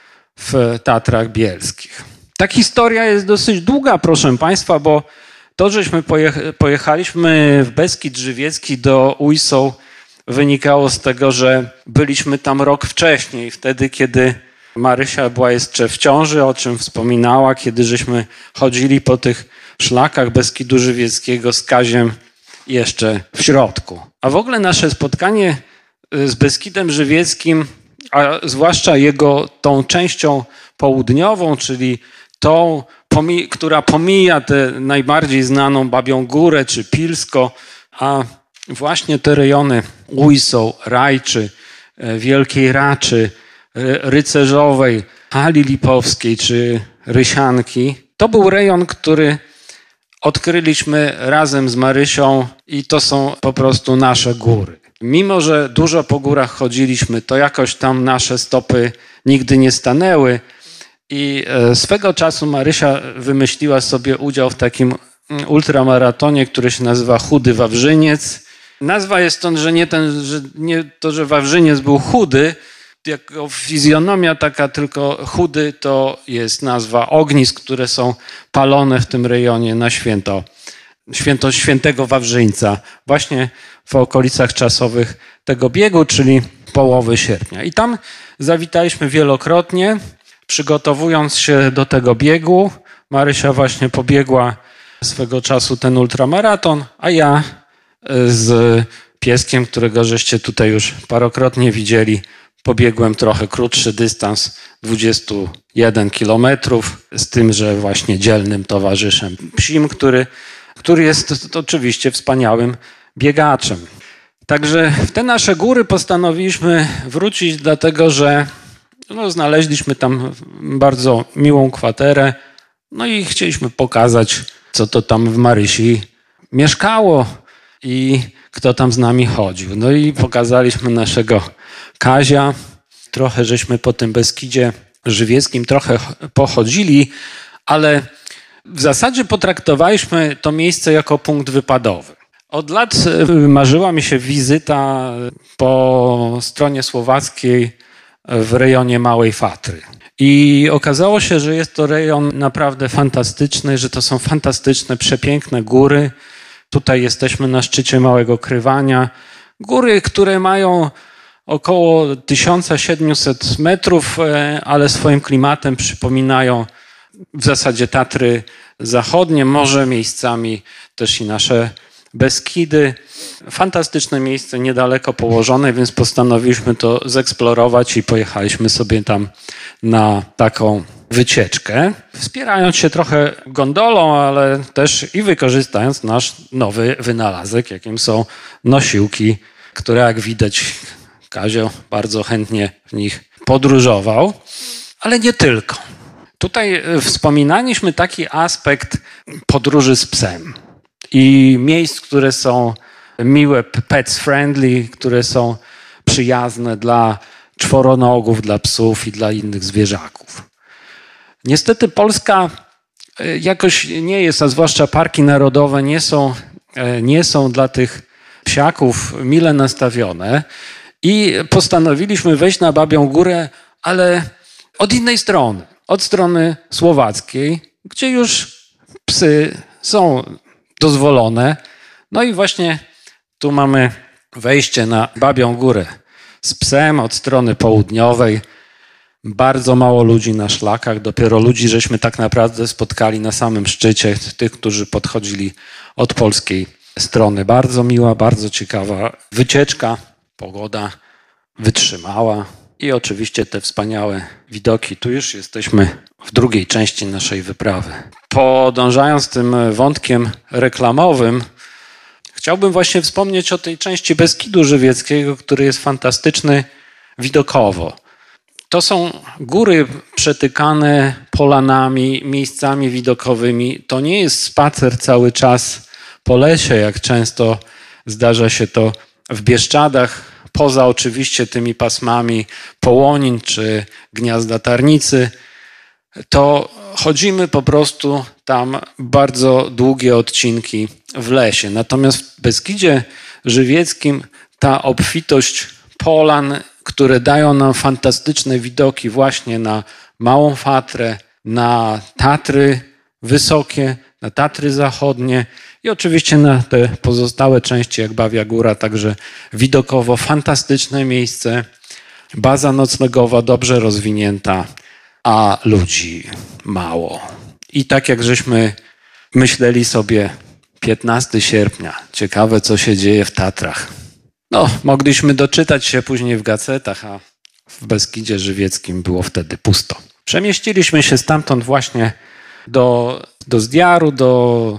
w Tatrach Bielskich. Ta historia jest dosyć długa, proszę Państwa, bo to, żeśmy pojecha- pojechaliśmy w Beskid Żywiecki do Ujsoł, wynikało z tego, że byliśmy tam rok wcześniej, wtedy kiedy Marysia była jeszcze w ciąży, o czym wspominała, kiedy żeśmy chodzili po tych szlakach Beskidu Żywieckiego z Kaziem jeszcze w środku. A w ogóle nasze spotkanie z Beskidem Żywieckim, a zwłaszcza jego tą częścią południową, czyli tą, która pomija tę najbardziej znaną Babią Górę czy Pilsko, a właśnie te rejony Ujsoł, Rajczy, Wielkiej Raczy, Rycerzowej, Hali Lipowskiej czy Rysianki. To był rejon, który odkryliśmy razem z Marysią i to są po prostu nasze góry. Mimo że dużo po górach chodziliśmy, to jakoś tam nasze stopy nigdy nie stanęły i swego czasu Marysia wymyśliła sobie udział w takim ultramaratonie, który się nazywa Chudy Wawrzyniec. Nazwa jest stąd, że nie, ten, że nie to, że Wawrzyniec był chudy, jako fizjonomia taka, tylko chudy to jest nazwa ognisk, które są palone w tym rejonie na święto, święto świętego Wawrzyńca, właśnie w okolicach czasowych tego biegu, czyli połowy sierpnia. I tam zawitaliśmy wielokrotnie, przygotowując się do tego biegu. Marysia właśnie pobiegła swego czasu ten ultramaraton, a ja z pieskiem, którego żeście tutaj już parokrotnie widzieli, pobiegłem trochę krótszy dystans, dwadzieścia jeden kilometrów, z tym, że właśnie dzielnym towarzyszem psim, który, który jest to oczywiście wspaniałym biegaczem. Także w te nasze góry postanowiliśmy wrócić, dlatego że no, znaleźliśmy tam bardzo miłą kwaterę, no i chcieliśmy pokazać, co to tam w Marysi mieszkało i kto tam z nami chodził. No i pokazaliśmy naszego Kazia. Trochę żeśmy po tym Beskidzie Żywieckim trochę pochodzili, ale w zasadzie potraktowaliśmy to miejsce jako punkt wypadowy. Od lat marzyła mi się wizyta po stronie słowackiej w rejonie Małej Fatry. I okazało się, że jest to rejon naprawdę fantastyczny, że to są fantastyczne, przepiękne góry. Tutaj jesteśmy na szczycie Małego Krywania. Góry, które mają około tysiąc siedemset metrów, ale swoim klimatem przypominają w zasadzie Tatry Zachodnie, może miejscami też i nasze Beskidy. Fantastyczne miejsce, niedaleko położone, więc postanowiliśmy to zeksplorować i pojechaliśmy sobie tam na taką wycieczkę, wspierając się trochę gondolą, ale też i wykorzystając nasz nowy wynalazek, jakim są nosiłki, które jak widać Kazio bardzo chętnie w nich podróżował, ale nie tylko. Tutaj wspominaliśmy taki aspekt podróży z psem i miejsc, które są miłe, pets friendly, które są przyjazne dla czworonogów, dla psów i dla innych zwierzaków. Niestety Polska jakoś nie jest, a zwłaszcza parki narodowe nie są, nie są dla tych psiaków mile nastawione i postanowiliśmy wejść na Babią Górę, ale od innej strony, od strony słowackiej, gdzie już psy są dozwolone. No i właśnie tu mamy wejście na Babią Górę z psem od strony południowej. Bardzo mało ludzi na szlakach, dopiero ludzi żeśmy tak naprawdę spotkali na samym szczycie, tych, którzy podchodzili od polskiej strony. Bardzo miła, bardzo ciekawa wycieczka, pogoda wytrzymała i oczywiście te wspaniałe widoki. Tu już jesteśmy w drugiej części naszej wyprawy. Podążając tym wątkiem reklamowym, chciałbym właśnie wspomnieć o tej części Beskidu Żywieckiego, który jest fantastyczny widokowo. To są góry przetykane polanami, miejscami widokowymi. To nie jest spacer cały czas po lesie, jak często zdarza się to w Bieszczadach, poza oczywiście tymi pasmami połonin czy gniazda tarnicy. To chodzimy po prostu tam bardzo długie odcinki w lesie. Natomiast w Beskidzie Żywieckim ta obfitość polan, które dają nam fantastyczne widoki właśnie na Małą Fatrę, na Tatry Wysokie, na Tatry Zachodnie i oczywiście na te pozostałe części jak Babia Góra, także widokowo fantastyczne miejsce, baza noclegowa dobrze rozwinięta, a ludzi mało. I tak jak żeśmy myśleli sobie piętnastego sierpnia, ciekawe co się dzieje w Tatrach. No, mogliśmy doczytać się później w gazetach, a w Beskidzie Żywieckim było wtedy pusto. Przemieściliśmy się stamtąd właśnie do, do Zdiaru, do,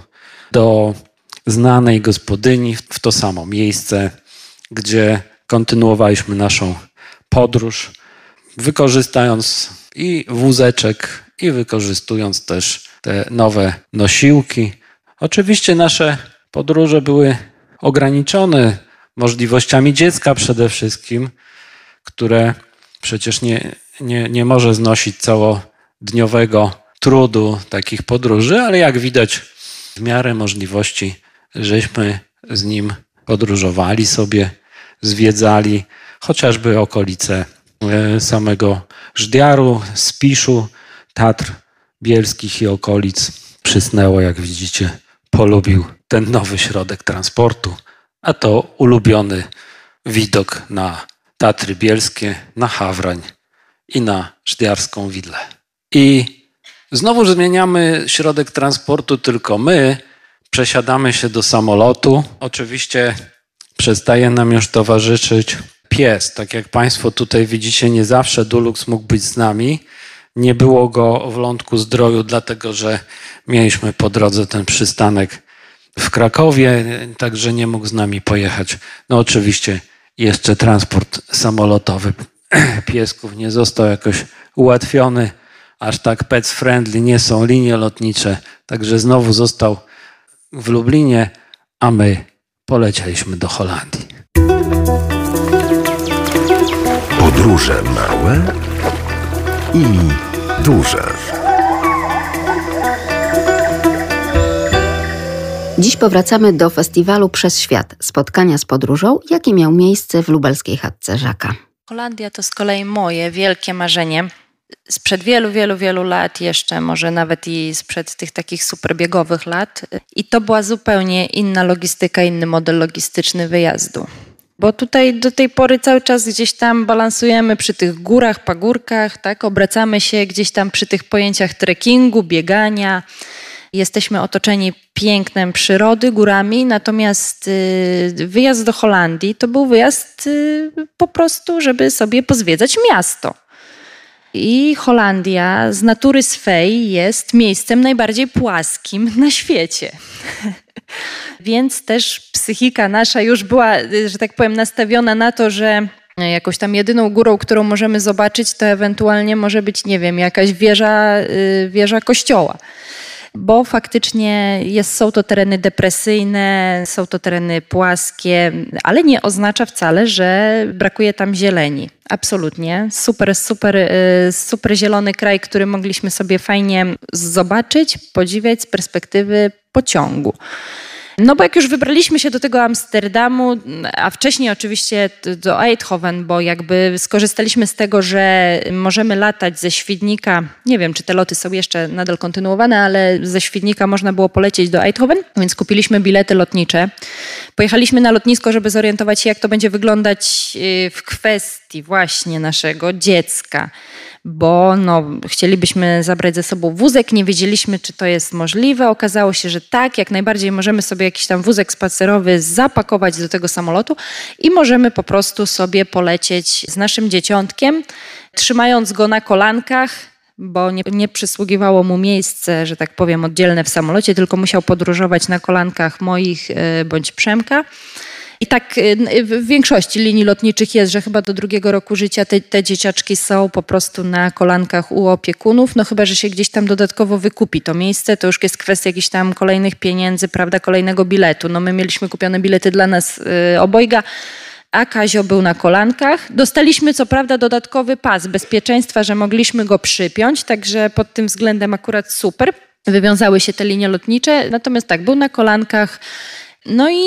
do znanej gospodyni, w to samo miejsce, gdzie kontynuowaliśmy naszą podróż, wykorzystując i wózeczek, i wykorzystując też te nowe nosiłki. Oczywiście nasze podróże były ograniczone możliwościami dziecka przede wszystkim, które przecież nie, nie, nie może znosić całodniowego trudu takich podróży, ale jak widać w miarę możliwości, żeśmy z nim podróżowali sobie, zwiedzali chociażby okolice samego Żdiaru, Spiszu, Tatr Bielskich i okolic. Przysnęło, jak widzicie, polubił ten nowy środek transportu, a to ulubiony widok na Tatry Bielskie, na Hawrań i na Żdiarską Widlę. I znowu zmieniamy środek transportu, tylko my przesiadamy się do samolotu. Oczywiście przestaje nam już towarzyszyć pies. Tak jak Państwo tutaj widzicie, nie zawsze Dulux mógł być z nami. Nie było go w Lądku Zdroju, dlatego że mieliśmy po drodze ten przystanek w Krakowie, także nie mógł z nami pojechać. No oczywiście jeszcze transport samolotowy piesków nie został jakoś ułatwiony. Aż tak pets friendly nie są linie lotnicze, także znowu został w Lublinie, a my polecieliśmy do Holandii. Podróże małe i duże. Dziś powracamy do festiwalu Przez Świat, spotkania z podróżą, jakie miał miejsce w lubelskiej chatce Żaka. Holandia to z kolei moje wielkie marzenie. Sprzed wielu, wielu, wielu lat jeszcze, może nawet i sprzed tych takich superbiegowych lat. I to była zupełnie inna logistyka, inny model logistyczny wyjazdu. Bo tutaj do tej pory cały czas gdzieś tam balansujemy przy tych górach, pagórkach, tak? Obracamy się gdzieś tam przy tych pojęciach trekkingu, biegania. Jesteśmy otoczeni pięknem przyrody, górami, natomiast wyjazd do Holandii to był wyjazd po prostu, żeby sobie pozwiedzać miasto. I Holandia z natury swej jest miejscem najbardziej płaskim na świecie. Więc też psychika nasza już była, że tak powiem, nastawiona na to, że jakąś tam jedyną górą, którą możemy zobaczyć, to ewentualnie może być, nie wiem, jakaś wieża, wieża kościoła. Bo faktycznie jest, są to tereny depresyjne, są to tereny płaskie, ale nie oznacza wcale, że brakuje tam zieleni. Absolutnie. Super, super, super zielony kraj, który mogliśmy sobie fajnie zobaczyć, podziwiać z perspektywy pociągu. No bo jak już wybraliśmy się do tego Amsterdamu, a wcześniej oczywiście do Eindhoven, bo jakby skorzystaliśmy z tego, że możemy latać ze Świdnika, nie wiem, czy te loty są jeszcze nadal kontynuowane, ale ze Świdnika można było polecieć do Eindhoven, więc kupiliśmy bilety lotnicze. Pojechaliśmy na lotnisko, żeby zorientować się, jak to będzie wyglądać w kwestii właśnie naszego dziecka. Bo no, chcielibyśmy zabrać ze sobą wózek, nie wiedzieliśmy, czy to jest możliwe. Okazało się, że tak, jak najbardziej możemy sobie jakiś tam wózek spacerowy zapakować do tego samolotu i możemy po prostu sobie polecieć z naszym dzieciątkiem, trzymając go na kolankach, bo nie, nie przysługiwało mu miejsce, że tak powiem, oddzielne w samolocie, tylko musiał podróżować na kolankach moich bądź Przemka. I tak w większości linii lotniczych jest, że chyba do drugiego roku życia te, te dzieciaczki są po prostu na kolankach u opiekunów, no chyba że się gdzieś tam dodatkowo wykupi to miejsce, to już jest kwestia jakichś tam kolejnych pieniędzy, prawda, kolejnego biletu. No my mieliśmy kupione bilety dla nas y, obojga, a Kazio był na kolankach. Dostaliśmy co prawda dodatkowy pas bezpieczeństwa, że mogliśmy go przypiąć, także pod tym względem akurat super. Wywiązały się te linie lotnicze, natomiast tak, był na kolankach. No i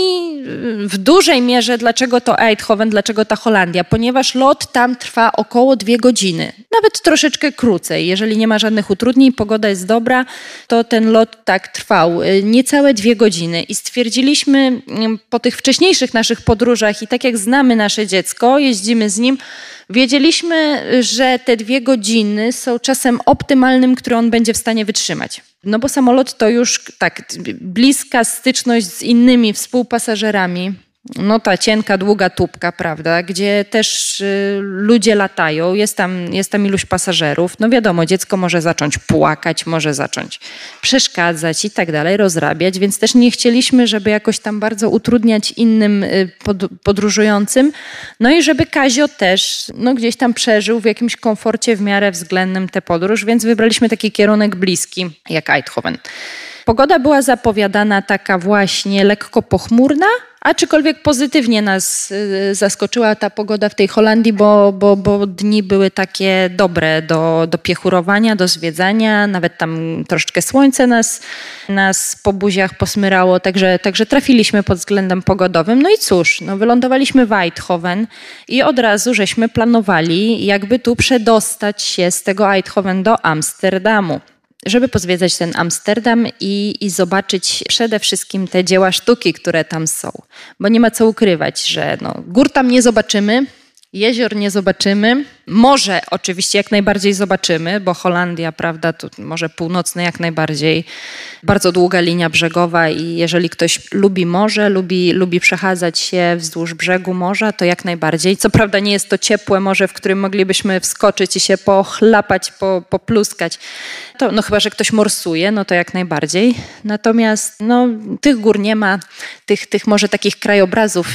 w dużej mierze dlaczego to Eindhoven, dlaczego ta Holandia? Ponieważ lot tam trwa około dwie godziny, nawet troszeczkę krócej. Jeżeli nie ma żadnych utrudnień, pogoda jest dobra, to ten lot tak trwał niecałe dwie godziny. I stwierdziliśmy po tych wcześniejszych naszych podróżach i tak jak znamy nasze dziecko, jeździmy z nim, wiedzieliśmy, że te dwie godziny są czasem optymalnym, który on będzie w stanie wytrzymać. No bo samolot to już tak bliska styczność z innymi współpasażerami, no ta cienka, długa tubka, prawda, gdzie też y, ludzie latają, jest tam, jest tam iluś pasażerów. No wiadomo, dziecko może zacząć płakać, może zacząć przeszkadzać i tak dalej, rozrabiać, więc też nie chcieliśmy, żeby jakoś tam bardzo utrudniać innym y, pod, podróżującym. No i żeby Kazio też no, gdzieś tam przeżył w jakimś komforcie w miarę względnym tę podróż, więc wybraliśmy taki kierunek bliski jak Eindhoven. Pogoda była zapowiadana taka właśnie lekko pochmurna, aczkolwiek pozytywnie nas zaskoczyła ta pogoda w tej Holandii, bo, bo, bo dni były takie dobre do, do piechurowania, do zwiedzania, nawet tam troszeczkę słońce nas, nas po buziach posmyrało, także, także trafiliśmy pod względem pogodowym. No i cóż, no wylądowaliśmy w Eindhoven i od razu żeśmy planowali jakby tu przedostać się z tego Eindhoven do Amsterdamu, żeby pozwiedzać ten Amsterdam i, i zobaczyć przede wszystkim te dzieła sztuki, które tam są. Bo nie ma co ukrywać, że no, gór tam nie zobaczymy, jezior nie zobaczymy, morze oczywiście jak najbardziej zobaczymy, bo Holandia, prawda, tu Morze Północne jak najbardziej, bardzo długa linia brzegowa i jeżeli ktoś lubi morze, lubi, lubi przechadzać się wzdłuż brzegu morza, to jak najbardziej. Co prawda nie jest to ciepłe morze, w którym moglibyśmy wskoczyć i się pochlapać, po, popluskać. To, no chyba, że ktoś morsuje, no to jak najbardziej. Natomiast no, tych gór nie ma, tych, tych może takich krajobrazów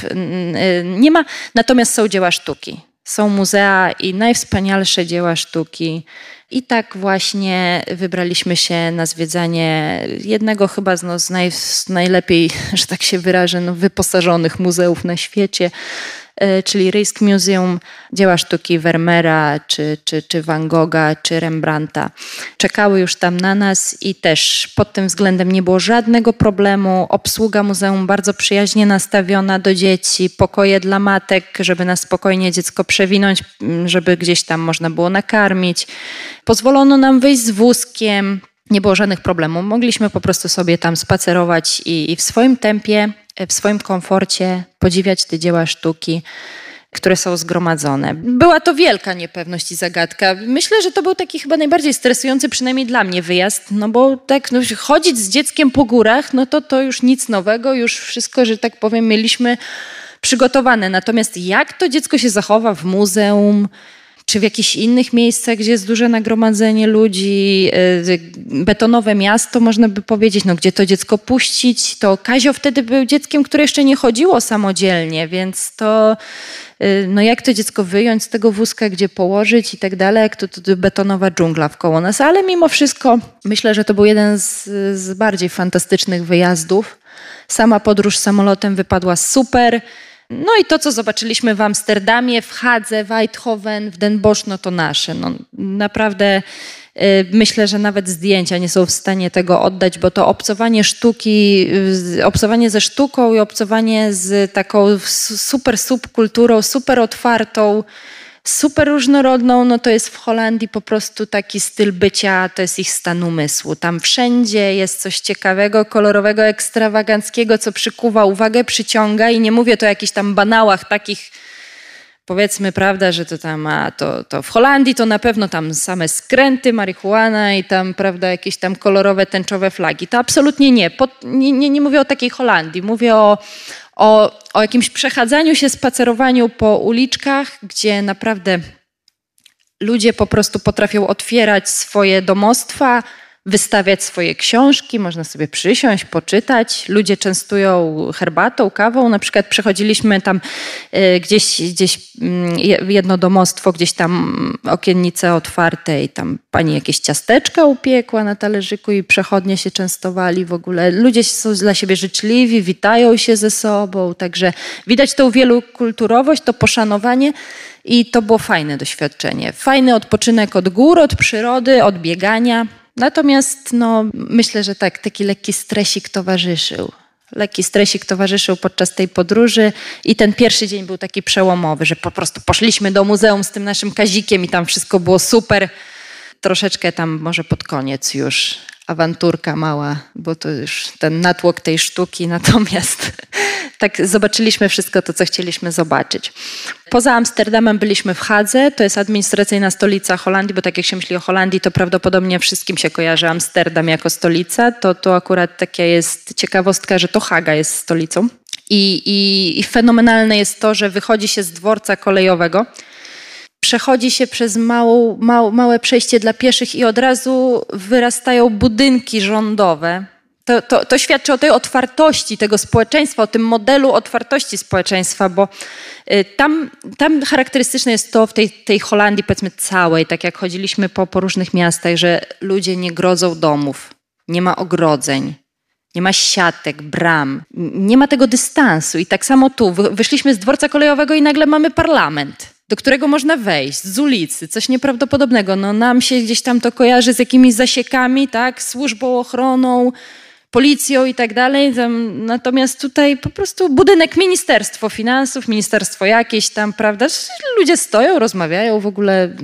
nie ma, natomiast są dzieła sztuki. Są muzea i najwspanialsze dzieła sztuki. I tak właśnie wybraliśmy się na zwiedzanie jednego chyba z, no, z, naj, z najlepiej, że tak się wyrażę, no, wyposażonych muzeów na świecie, czyli Rijksmuseum, dzieła sztuki Vermeera, czy, czy, czy Van Gogha, czy Rembrandta. Czekały już tam na nas i też pod tym względem nie było żadnego problemu. Obsługa muzeum bardzo przyjaźnie nastawiona do dzieci, pokoje dla matek, żeby na spokojnie dziecko przewinąć, żeby gdzieś tam można było nakarmić. Pozwolono nam wyjść z wózkiem, nie było żadnych problemów. Mogliśmy po prostu sobie tam spacerować i, i w swoim tempie, w swoim komforcie podziwiać te dzieła sztuki, które są zgromadzone. Była to wielka niepewność i zagadka. Myślę, że to był taki chyba najbardziej stresujący, przynajmniej dla mnie, wyjazd, no bo tak no, chodzić z dzieckiem po górach, no to to już nic nowego, już wszystko, że tak powiem, mieliśmy przygotowane. Natomiast jak to dziecko się zachowa w muzeum, czy w jakichś innych miejscach, gdzie jest duże nagromadzenie ludzi, betonowe miasto, można by powiedzieć, no gdzie to dziecko puścić, to Kazio wtedy był dzieckiem, które jeszcze nie chodziło samodzielnie, więc to no jak to dziecko wyjąć z tego wózka, gdzie położyć i tak dalej, jak to, to betonowa dżungla wkoło nas, ale mimo wszystko myślę, że to był jeden z, z bardziej fantastycznych wyjazdów. Sama podróż samolotem wypadła super. No i to, co zobaczyliśmy w Amsterdamie, w Hadze, w Eindhoven, w Den Bosch, no to nasze. No, naprawdę y, myślę, że nawet zdjęcia nie są w stanie tego oddać, bo to obcowanie sztuki, y, obcowanie ze sztuką i obcowanie z taką super subkulturą, super otwartą, super różnorodną, no to jest w Holandii po prostu taki styl bycia, to jest ich stan umysłu. Tam wszędzie jest coś ciekawego, kolorowego, ekstrawaganckiego, co przykuwa uwagę, przyciąga i nie mówię to o jakichś tam banałach takich, powiedzmy, prawda, że to tam, a to, to w Holandii to na pewno tam same skręty, marihuana i tam, prawda, jakieś tam kolorowe, tęczowe flagi. To absolutnie nie. Po, nie, nie, nie mówię o takiej Holandii, mówię o O, o jakimś przechadzaniu się, spacerowaniu po uliczkach, gdzie naprawdę ludzie po prostu potrafią otwierać swoje domostwa, wystawiać swoje książki, można sobie przysiąść, poczytać. Ludzie częstują herbatą, kawą. Na przykład przechodziliśmy tam y, gdzieś, gdzieś y, jedno domostwo, gdzieś tam okiennice otwarte i tam pani jakieś ciasteczka upiekła na talerzyku i przechodnie się częstowali w ogóle. Ludzie są dla siebie życzliwi, witają się ze sobą, także widać tą wielokulturowość, to poszanowanie i to było fajne doświadczenie. Fajny odpoczynek od gór, od przyrody, od biegania. Natomiast no, myślę, że tak, taki lekki stresik towarzyszył. Lekki stresik towarzyszył podczas tej podróży i ten pierwszy dzień był taki przełomowy, że po prostu poszliśmy do muzeum z tym naszym Kazikiem i tam wszystko było super. Troszeczkę tam może pod koniec już awanturka mała, bo to już ten natłok tej sztuki, natomiast tak zobaczyliśmy wszystko to, co chcieliśmy zobaczyć. Poza Amsterdamem byliśmy w Hadze, to jest administracyjna stolica Holandii, bo tak jak się myśli o Holandii, to prawdopodobnie wszystkim się kojarzy Amsterdam jako stolica, to, to akurat taka jest ciekawostka, że to Haga jest stolicą. I, i, i fenomenalne jest to, że wychodzi się z dworca kolejowego, przechodzi się przez małą, mał, małe przejście dla pieszych i od razu wyrastają budynki rządowe. To, to, to świadczy o tej otwartości tego społeczeństwa, o tym modelu otwartości społeczeństwa, bo y, tam, tam charakterystyczne jest to w tej, tej Holandii, powiedzmy całej, tak jak chodziliśmy po, po różnych miastach, że ludzie nie grodzą domów, nie ma ogrodzeń, nie ma siatek, bram, nie ma tego dystansu. I tak samo tu, wy, wyszliśmy z dworca kolejowego i nagle mamy parlament, do którego można wejść z ulicy, coś nieprawdopodobnego. No, nam się gdzieś tam to kojarzy z jakimiś zasiekami, tak, służbą, ochroną, policją i tak dalej. Natomiast tutaj po prostu budynek Ministerstwo Finansów, ministerstwo jakieś tam, prawda? Ludzie stoją, rozmawiają w ogóle.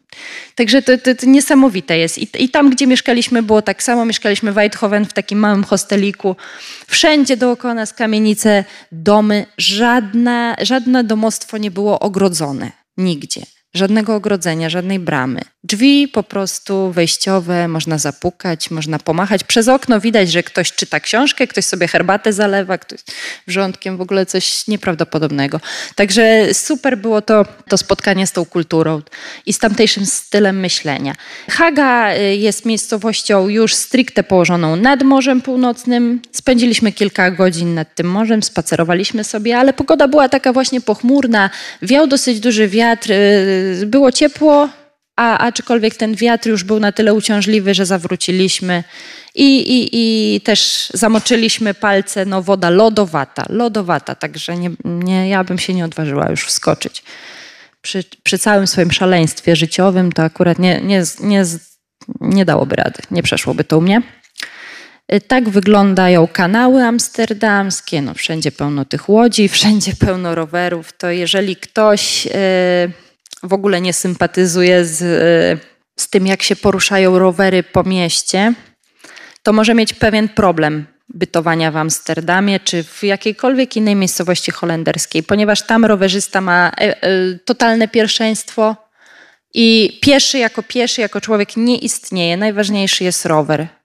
Także to, to, to niesamowite jest. I, I tam, gdzie mieszkaliśmy, było tak samo. Mieszkaliśmy w Eindhoven w takim małym hosteliku. Wszędzie dookoła nas kamienice, domy. Żadne, żadne domostwo nie było ogrodzone. Nigdzie. Żadnego ogrodzenia, żadnej bramy. Drzwi po prostu wejściowe, można zapukać, można pomachać. Przez okno widać, że ktoś czyta książkę, ktoś sobie herbatę zalewa, ktoś wrzątkiem, w ogóle coś nieprawdopodobnego. Także super było to, to spotkanie z tą kulturą i z tamtejszym stylem myślenia. Haga jest miejscowością już stricte położoną nad Morzem Północnym. Spędziliśmy kilka godzin nad tym morzem, spacerowaliśmy sobie, ale pogoda była taka właśnie pochmurna, wiał dosyć duży wiatr, było ciepło, a aczkolwiek ten wiatr już był na tyle uciążliwy, że zawróciliśmy i, i, i też zamoczyliśmy palce, no woda lodowata, lodowata, także nie, nie, ja bym się nie odważyła już wskoczyć. Przy, przy całym swoim szaleństwie życiowym to akurat nie, nie, nie, nie dałoby rady, nie przeszłoby to u mnie. Tak wyglądają kanały amsterdamskie, no wszędzie pełno tych łodzi, wszędzie pełno rowerów, to jeżeli ktoś... Yy, w ogóle nie sympatyzuje z, z tym, jak się poruszają rowery po mieście, to może mieć pewien problem bytowania w Amsterdamie czy w jakiejkolwiek innej miejscowości holenderskiej, ponieważ tam rowerzysta ma e, e, totalne pierwszeństwo i pieszy jako pieszy, jako człowiek nie istnieje. Najważniejszy jest rower.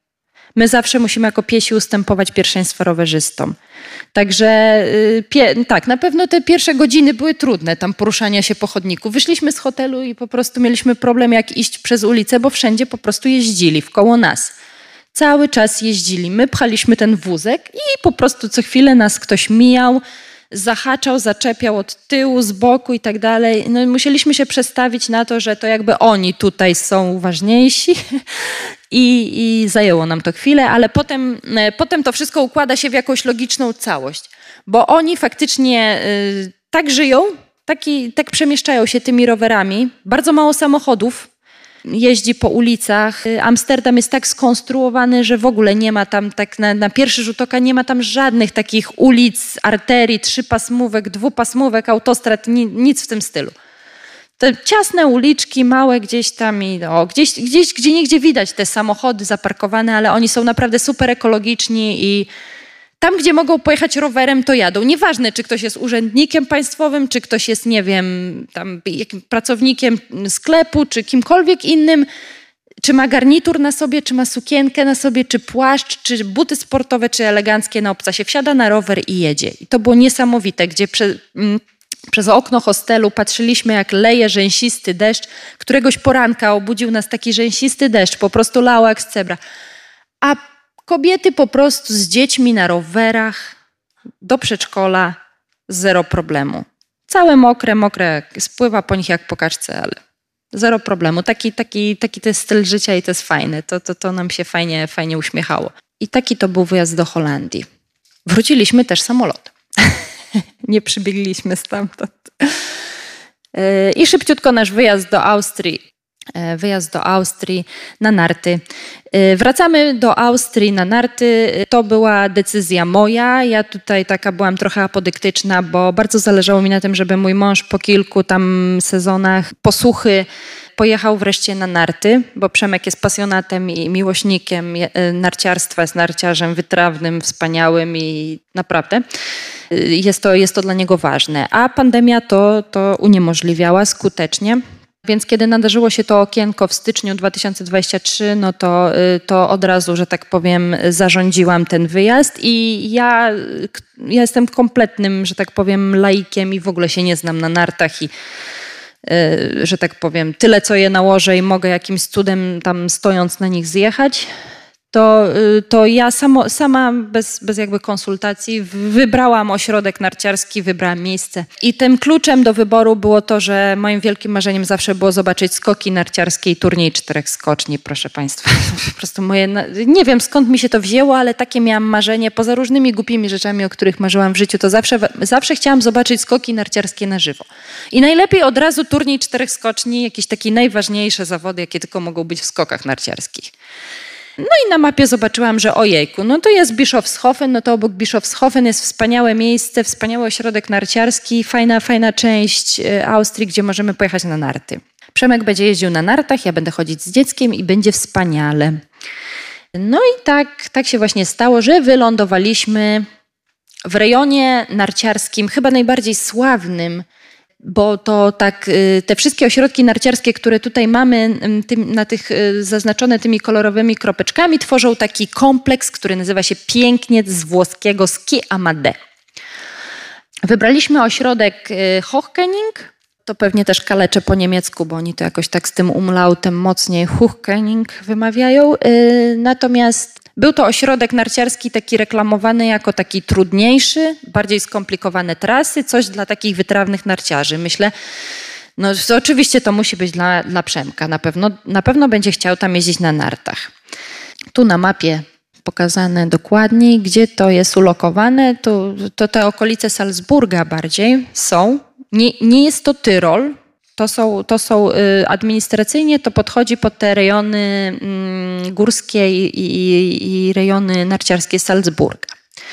My zawsze musimy jako piesi ustępować pierwszeństwo rowerzystom. Także pie, tak, na pewno te pierwsze godziny były trudne, tam poruszania się po chodniku. Wyszliśmy z hotelu i po prostu mieliśmy problem, jak iść przez ulicę, bo wszędzie po prostu jeździli wkoło nas. Cały czas jeździli. My pchaliśmy ten wózek i po prostu co chwilę nas ktoś mijał, zahaczał, zaczepiał od tyłu, z boku i tak dalej. No, musieliśmy się przestawić na to, że to jakby oni tutaj są ważniejsi i, i zajęło nam to chwilę, ale potem, potem to wszystko układa się w jakąś logiczną całość, bo oni faktycznie y, tak żyją, taki, tak przemieszczają się tymi rowerami. Bardzo mało samochodów jeździ po ulicach. Amsterdam jest tak skonstruowany, że w ogóle nie ma tam, tak na, na pierwszy rzut oka nie ma tam żadnych takich ulic, arterii, trzypasmówek, dwupasmówek, autostrad, ni, nic w tym stylu. Te ciasne uliczki, małe gdzieś tam i o, gdzieś, gdzieś, gdzie niegdzie widać te samochody zaparkowane, ale oni są naprawdę super ekologiczni i tam, gdzie mogą pojechać rowerem, to jadą. Nieważne, czy ktoś jest urzędnikiem państwowym, czy ktoś jest, nie wiem, tam jakim pracownikiem sklepu, czy kimkolwiek innym, czy ma garnitur na sobie, czy ma sukienkę na sobie, czy płaszcz, czy buty sportowe, czy eleganckie na obcasie. Wsiada na rower i jedzie. I to było niesamowite, gdzie prze, mm, przez okno hostelu patrzyliśmy, jak leje rzęsisty deszcz. Któregoś poranka obudził nas taki rzęsisty deszcz, po prostu lał jak z cebra. A kobiety po prostu z dziećmi na rowerach do przedszkola, zero problemu. Całe mokre, mokre, spływa po nich jak po kaczce, ale zero problemu. Taki, taki, taki to jest styl życia i to jest fajne. To, to, to nam się fajnie, fajnie uśmiechało. I taki to był wyjazd do Holandii. Wróciliśmy też samolotem. Nie przybiegliśmy stamtąd. I szybciutko nasz wyjazd do Austrii. Wyjazd do Austrii na narty. Wracamy do Austrii na narty. To była decyzja moja. Ja tutaj taka byłam trochę apodyktyczna, bo bardzo zależało mi na tym, żeby mój mąż po kilku tam sezonach posłuchy pojechał wreszcie na narty, bo Przemek jest pasjonatem i miłośnikiem narciarstwa, jest narciarzem wytrawnym, wspaniałym i naprawdę jest to, jest to dla niego ważne. A pandemia to, to uniemożliwiała skutecznie. Więc kiedy nadarzyło się to okienko w styczniu dwa tysiące dwudziestego trzeciego, no to, to od razu, że tak powiem, zarządziłam ten wyjazd i ja, ja jestem kompletnym, że tak powiem, laikiem i w ogóle się nie znam na nartach i że tak powiem, tyle co je nałożę i mogę jakimś cudem tam stojąc na nich zjechać, to, to ja samo, sama bez, bez jakby konsultacji wybrałam ośrodek narciarski, wybrałam miejsce. I tym kluczem do wyboru było to, że moim wielkim marzeniem zawsze było zobaczyć skoki narciarskie i turniej czterech skoczni, proszę Państwa. Po prostu moje, nie wiem skąd mi się to wzięło, ale takie miałam marzenie, poza różnymi głupimi rzeczami, o których marzyłam w życiu, to zawsze, zawsze chciałam zobaczyć skoki narciarskie na żywo. I najlepiej od razu turniej czterech skoczni, jakieś takie najważniejsze zawody, jakie tylko mogą być w skokach narciarskich. No i na mapie zobaczyłam, że ojejku, no to jest Bischofshofen, no to obok Bischofshofen jest wspaniałe miejsce, wspaniały ośrodek narciarski, fajna, fajna część Austrii, gdzie możemy pojechać na narty. Przemek będzie jeździł na nartach, ja będę chodzić z dzieckiem i będzie wspaniale. No i tak, tak się właśnie stało, że wylądowaliśmy w rejonie narciarskim, chyba najbardziej sławnym, bo to tak, te wszystkie ośrodki narciarskie, które tutaj mamy tym, na tych zaznaczone tymi kolorowymi kropeczkami, tworzą taki kompleks, który nazywa się Piękniec z włoskiego Ski Amadé. Wybraliśmy ośrodek Hochkening, to pewnie też kaleczę po niemiecku, bo oni to jakoś tak z tym umlautem mocniej Hochkening wymawiają. Natomiast był to ośrodek narciarski taki reklamowany jako taki trudniejszy, bardziej skomplikowane trasy, coś dla takich wytrawnych narciarzy. Myślę, no to oczywiście to musi być dla, dla Przemka. Na pewno, na pewno będzie chciał tam jeździć na nartach. Tu na mapie pokazane dokładniej, gdzie to jest ulokowane. To, to te okolice Salzburga bardziej są. Nie, nie jest to Tyrol. To są, to są y, administracyjnie to podchodzi pod te rejony y, górskie i, i, i rejony narciarskie Salzburga.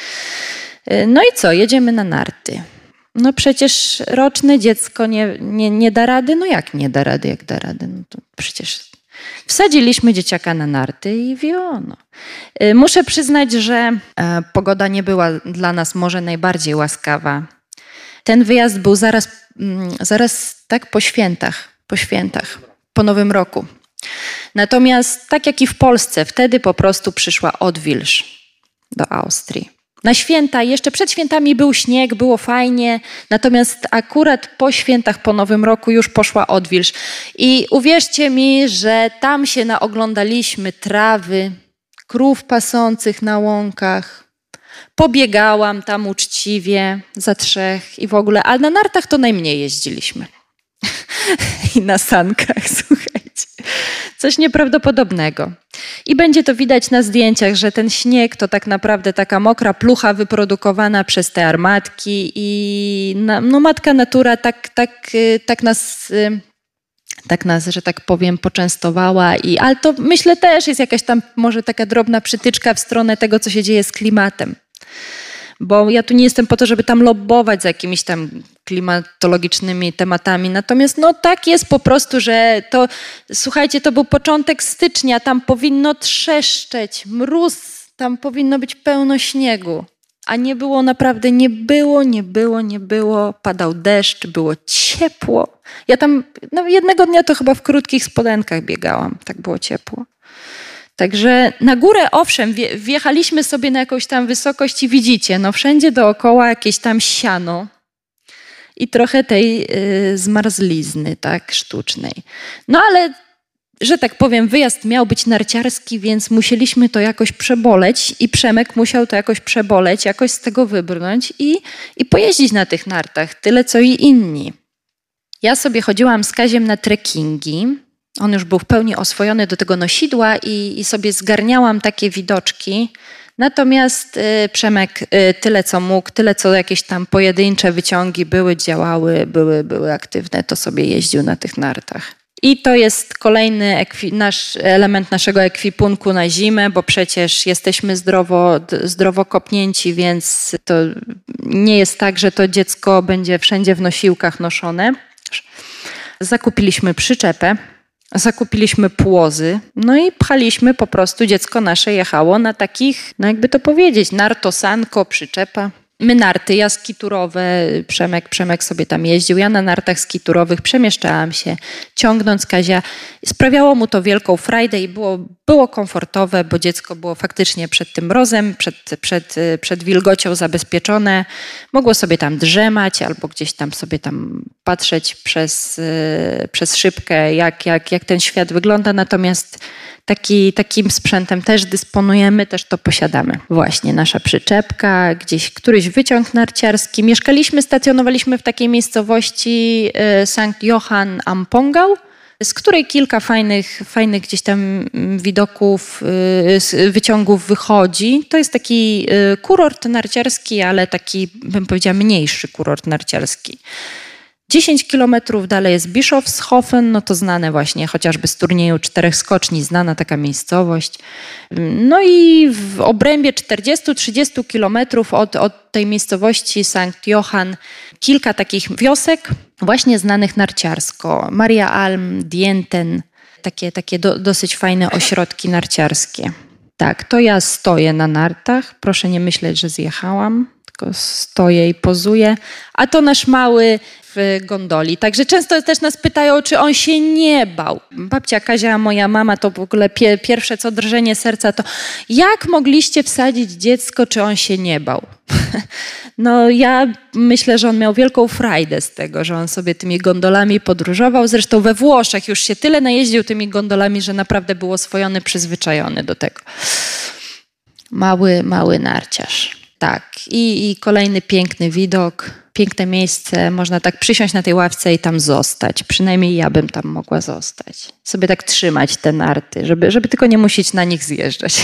Y, no i co? Jedziemy na narty. No przecież roczne dziecko nie, nie, nie da rady. No jak nie da rady, jak da rady? No to przecież wsadziliśmy dzieciaka na narty i wiono. Y, muszę przyznać, że y, pogoda nie była dla nas może najbardziej łaskawa. Ten wyjazd był zaraz, zaraz tak po świętach, po świętach, po Nowym Roku. Natomiast tak jak i w Polsce, wtedy po prostu przyszła odwilż do Austrii. Na święta, jeszcze przed świętami był śnieg, było fajnie, natomiast akurat po świętach, po Nowym Roku już poszła odwilż. I uwierzcie mi, że tam się naoglądaliśmy trawy, krów pasących na łąkach. Pobiegałam tam uczciwie za trzech i w ogóle, ale na nartach to najmniej jeździliśmy. I na sankach, słuchajcie. Coś nieprawdopodobnego. I będzie to widać na zdjęciach, że ten śnieg to tak naprawdę taka mokra plucha wyprodukowana przez te armatki i no, matka natura tak, tak, tak nas... tak nas, że tak powiem, poczęstowała. I, ale to myślę też jest jakaś tam może taka drobna przytyczka w stronę tego, co się dzieje z klimatem. Bo ja tu nie jestem po to, żeby tam lobbować za jakimiś tam klimatologicznymi tematami. Natomiast no tak jest po prostu, że to, słuchajcie, to był początek stycznia, tam powinno trzeszczeć, mróz, tam powinno być pełno śniegu. A nie było naprawdę, nie było, nie było, nie było. Padał deszcz, było ciepło. Ja tam no jednego dnia to chyba w krótkich spodenkach biegałam, tak było ciepło. Także na górę, owszem, wjechaliśmy sobie na jakąś tam wysokość i widzicie, no wszędzie dookoła jakieś tam siano i trochę tej y, zmarzlizny, tak, sztucznej. No ale, że tak powiem, wyjazd miał być narciarski, więc musieliśmy to jakoś przeboleć i Przemek musiał to jakoś przeboleć, jakoś z tego wybrnąć i, i pojeździć na tych nartach, tyle co i inni. Ja sobie chodziłam z Kaziem na trekkingi. On już był w pełni oswojony do tego nosidła i, i sobie zgarniałam takie widoczki. Natomiast y, Przemek y, tyle co mógł, tyle co jakieś tam pojedyncze wyciągi były, działały, były, były aktywne, to sobie jeździł na tych nartach. I to jest kolejny ekwi- nasz element naszego ekwipunku na zimę, bo przecież jesteśmy zdrowo, zdrowo kopnięci, więc to nie jest tak, że to dziecko będzie wszędzie w nosiłkach noszone. Zakupiliśmy przyczepę. Zakupiliśmy płozy, no i pchaliśmy po prostu, dziecko nasze jechało na takich, no jakby to powiedzieć, nartosanko, przyczepa. My narty, ja skiturowe, Przemek, Przemek sobie tam jeździł, ja na nartach skiturowych przemieszczałam się, ciągnąc Kazia. Sprawiało mu to wielką frajdę i było, było komfortowe, bo dziecko było faktycznie przed tym mrozem, przed, przed, przed wilgocią zabezpieczone. Mogło sobie tam drzemać albo gdzieś tam sobie tam patrzeć przez, przez szybkę, jak, jak, jak ten świat wygląda. Natomiast taki, takim sprzętem też dysponujemy, też to posiadamy. Właśnie nasza przyczepka, gdzieś któryś wyciąg narciarski. Mieszkaliśmy, stacjonowaliśmy w takiej miejscowości Sankt Johann am Pongau, z której kilka fajnych, fajnych gdzieś tam widoków, wyciągów wychodzi. To jest taki kurort narciarski, ale taki, bym powiedziała, mniejszy kurort narciarski. dziesięć kilometrów dalej jest Bischofshofen, no to znane właśnie chociażby z turnieju czterech skoczni, znana taka miejscowość. No i w obrębie czterdzieści do trzydziestu kilometrów od, od tej miejscowości Sankt Johann kilka takich wiosek właśnie znanych narciarsko. Maria Alm, Dienten, takie, takie do, dosyć fajne ośrodki narciarskie. Tak, to ja stoję na nartach, proszę nie myśleć, że zjechałam, tylko stoję i pozuję. A to nasz mały w gondoli. Także często też nas pytają, czy on się nie bał. Babcia Kazia, moja mama, to w ogóle pie, pierwsze co drżenie serca to jak mogliście wsadzić dziecko, czy on się nie bał? No ja myślę, że on miał wielką frajdę z tego, że on sobie tymi gondolami podróżował. Zresztą we Włoszech już się tyle najeździł tymi gondolami, że naprawdę był oswojony, przyzwyczajony do tego. Mały, mały narciarz. Tak. I, i kolejny piękny widok, piękne miejsce. Można tak przysiąść na tej ławce i tam zostać. Przynajmniej ja bym tam mogła zostać. Sobie tak trzymać te narty, żeby, żeby tylko nie musieć na nich zjeżdżać.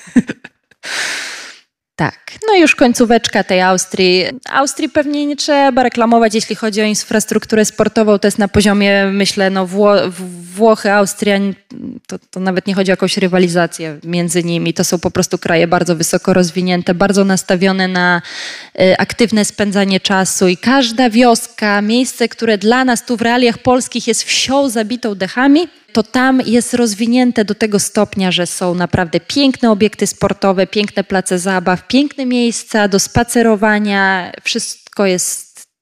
Tak, no i już końcóweczka tej Austrii. Austrii pewnie nie trzeba reklamować, jeśli chodzi o infrastrukturę sportową. To jest na poziomie, myślę, no Wło- Włochy, Austria, to, to nawet nie chodzi o jakąś rywalizację między nimi. To są po prostu kraje bardzo wysoko rozwinięte, bardzo nastawione na y, aktywne spędzanie czasu i każda wioska, miejsce, które dla nas tu w realiach polskich jest wsią zabitą dechami, to tam jest rozwinięte do tego stopnia, że są naprawdę piękne obiekty sportowe, piękne place zabaw, piękne miejsca do spacerowania. Wszystko jest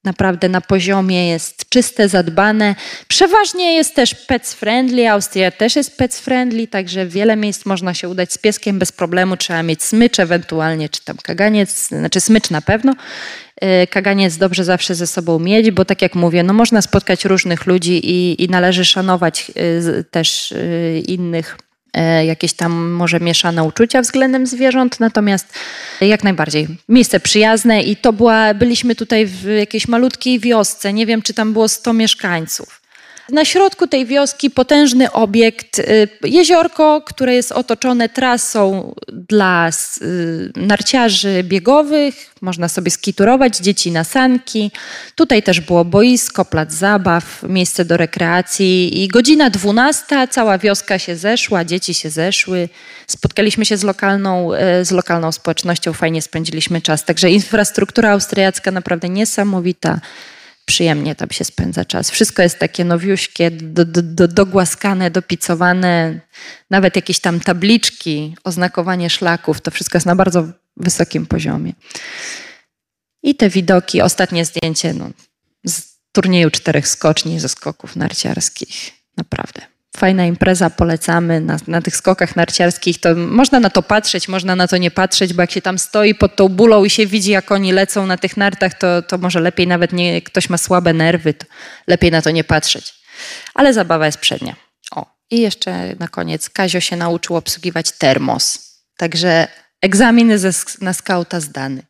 naprawdę na poziomie, jest czyste, zadbane. Przeważnie jest też pets friendly, Austria też jest pets friendly, także w wiele miejsc można się udać z pieskiem bez problemu. Trzeba mieć smycz ewentualnie, czy tam kaganiec, znaczy smycz na pewno. Kaganiec dobrze zawsze ze sobą mieć, bo tak jak mówię, no można spotkać różnych ludzi i, i należy szanować też innych jakieś tam może mieszane uczucia względem zwierząt, natomiast jak najbardziej miejsce przyjazne i to była, byliśmy tutaj w jakiejś malutkiej wiosce, nie wiem czy tam było sto mieszkańców. Na środku tej wioski potężny obiekt, jeziorko, które jest otoczone trasą dla narciarzy biegowych, można sobie skiturować, dzieci na sanki. Tutaj też było boisko, plac zabaw, miejsce do rekreacji i godzina dwunasta, cała wioska się zeszła, dzieci się zeszły. Spotkaliśmy się z lokalną, z lokalną społecznością, fajnie spędziliśmy czas. Także infrastruktura austriacka naprawdę niesamowita. Przyjemnie tam się spędza czas. Wszystko jest takie nowiuśkie, do, do, do, dogłaskane, dopicowane. Nawet jakieś tam tabliczki, oznakowanie szlaków. To wszystko jest na bardzo wysokim poziomie. I te widoki, ostatnie zdjęcie no, z turnieju czterech skoczni, ze skoków narciarskich. Naprawdę. Fajna impreza, polecamy na, na tych skokach narciarskich. To można na to patrzeć, można na to nie patrzeć, bo jak się tam stoi pod tą bulą i się widzi, jak oni lecą na tych nartach, to, to może lepiej nawet nie, ktoś ma słabe nerwy, to lepiej na to nie patrzeć. Ale zabawa jest przednia. O, i jeszcze na koniec Kazio się nauczył obsługiwać termos. Także egzaminy ze, na skauta zdany.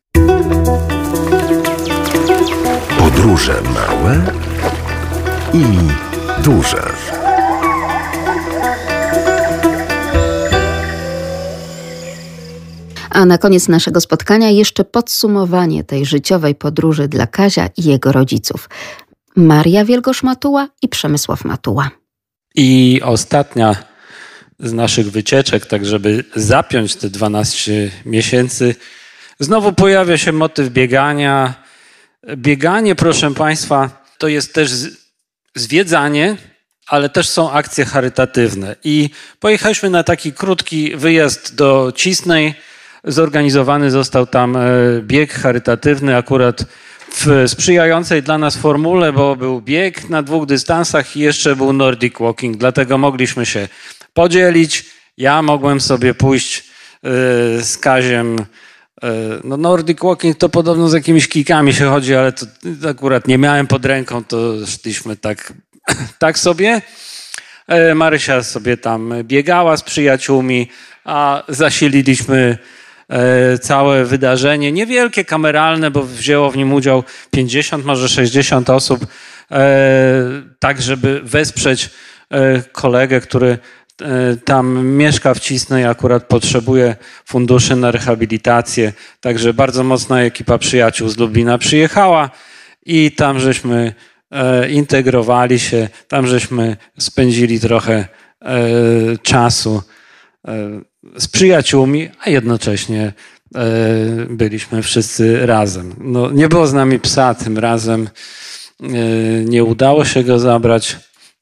Podróże małe i duże. A na koniec naszego spotkania jeszcze podsumowanie tej życiowej podróży dla Kazia i jego rodziców. Maria Wielgosz-Matuła i Przemysław Matuła. I ostatnia z naszych wycieczek, tak żeby zapiąć te dwanaście miesięcy, znowu pojawia się motyw biegania. Bieganie, proszę Państwa, to jest też zwiedzanie, ale też są akcje charytatywne. I pojechaliśmy na taki krótki wyjazd do Cisnej. Zorganizowany został tam bieg charytatywny akurat w sprzyjającej dla nas formule, bo był bieg na dwóch dystansach i jeszcze był Nordic Walking, dlatego mogliśmy się podzielić. Ja mogłem sobie pójść z Kaziem. No Nordic Walking to podobno z jakimiś kijkami się chodzi, ale to akurat nie miałem pod ręką, to szliśmy tak, tak sobie. Marysia sobie tam biegała z przyjaciółmi, a zasililiśmy całe wydarzenie, niewielkie, kameralne, bo wzięło w nim udział pięćdziesiąt, może sześćdziesiąt osób, tak żeby wesprzeć kolegę, który tam mieszka w Cisnej, akurat potrzebuje funduszy na rehabilitację, także bardzo mocna ekipa przyjaciół z Lublina przyjechała i tam żeśmy integrowali się, tam żeśmy spędzili trochę czasu z przyjaciółmi, a jednocześnie byliśmy wszyscy razem. No, nie było z nami psa tym razem, nie udało się go zabrać.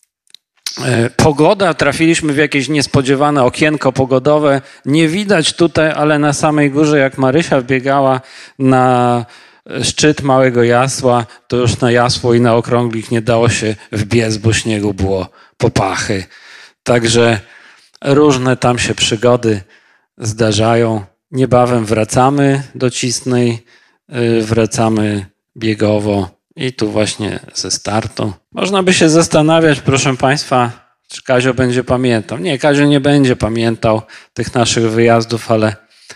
Pogoda, trafiliśmy w jakieś niespodziewane okienko pogodowe. Nie widać tutaj, ale na samej górze, jak Marysia wbiegała na szczyt Małego Jasła, to już na Jasło i na Okrąglik nie dało się wbiec, bo śniegu było po pachy. Także różne tam się przygody zdarzają. Niebawem wracamy do Cisnej, wracamy biegowo i tu właśnie ze startu. Można by się zastanawiać, proszę Państwa, czy Kazio będzie pamiętał. Nie, Kazio nie będzie pamiętał tych naszych wyjazdów, ale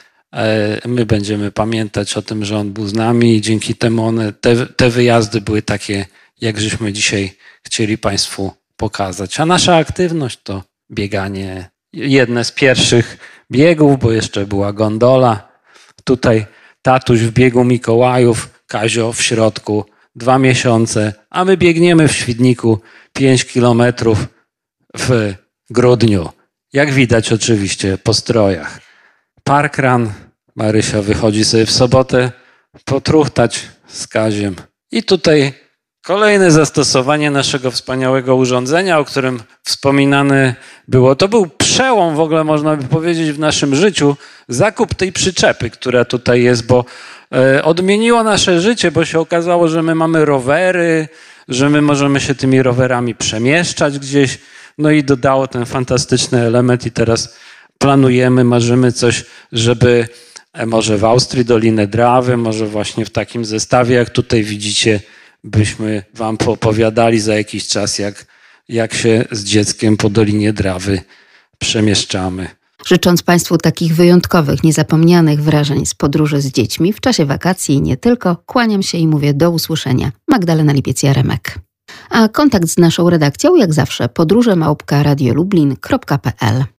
my będziemy pamiętać o tym, że on był z nami i dzięki temu one, te, te wyjazdy były takie, jak żeśmy dzisiaj chcieli Państwu pokazać. A nasza aktywność to bieganie. Jedne z pierwszych biegów, bo jeszcze była gondola. Tutaj tatuś w biegu Mikołajów, Kazio w środku, dwa miesiące, a my biegniemy w Świdniku pięć kilometrów w grudniu. Jak widać oczywiście po strojach. Parkrun, Marysia wychodzi sobie w sobotę potruchtać z Kaziem. I tutaj kolejne zastosowanie naszego wspaniałego urządzenia, o którym wspominane było. To był przełom w ogóle, można by powiedzieć, w naszym życiu, zakup tej przyczepy, która tutaj jest, bo e, odmieniło nasze życie, bo się okazało, że my mamy rowery, że my możemy się tymi rowerami przemieszczać gdzieś, no i dodało ten fantastyczny element i teraz planujemy, marzymy coś, żeby może w Austrii Dolinę Drawy, może właśnie w takim zestawie, jak tutaj widzicie, byśmy wam poopowiadali za jakiś czas, jak, jak się z dzieckiem po Dolinie Drawy przemieszczamy. Życząc Państwu takich wyjątkowych, niezapomnianych wrażeń z podróży z dziećmi w czasie wakacji i nie tylko, kłaniam się i mówię do usłyszenia. Magdalena Lipiec-Jaremek. A kontakt z naszą redakcją jak zawsze podróże małpka radiolublin kropka p l.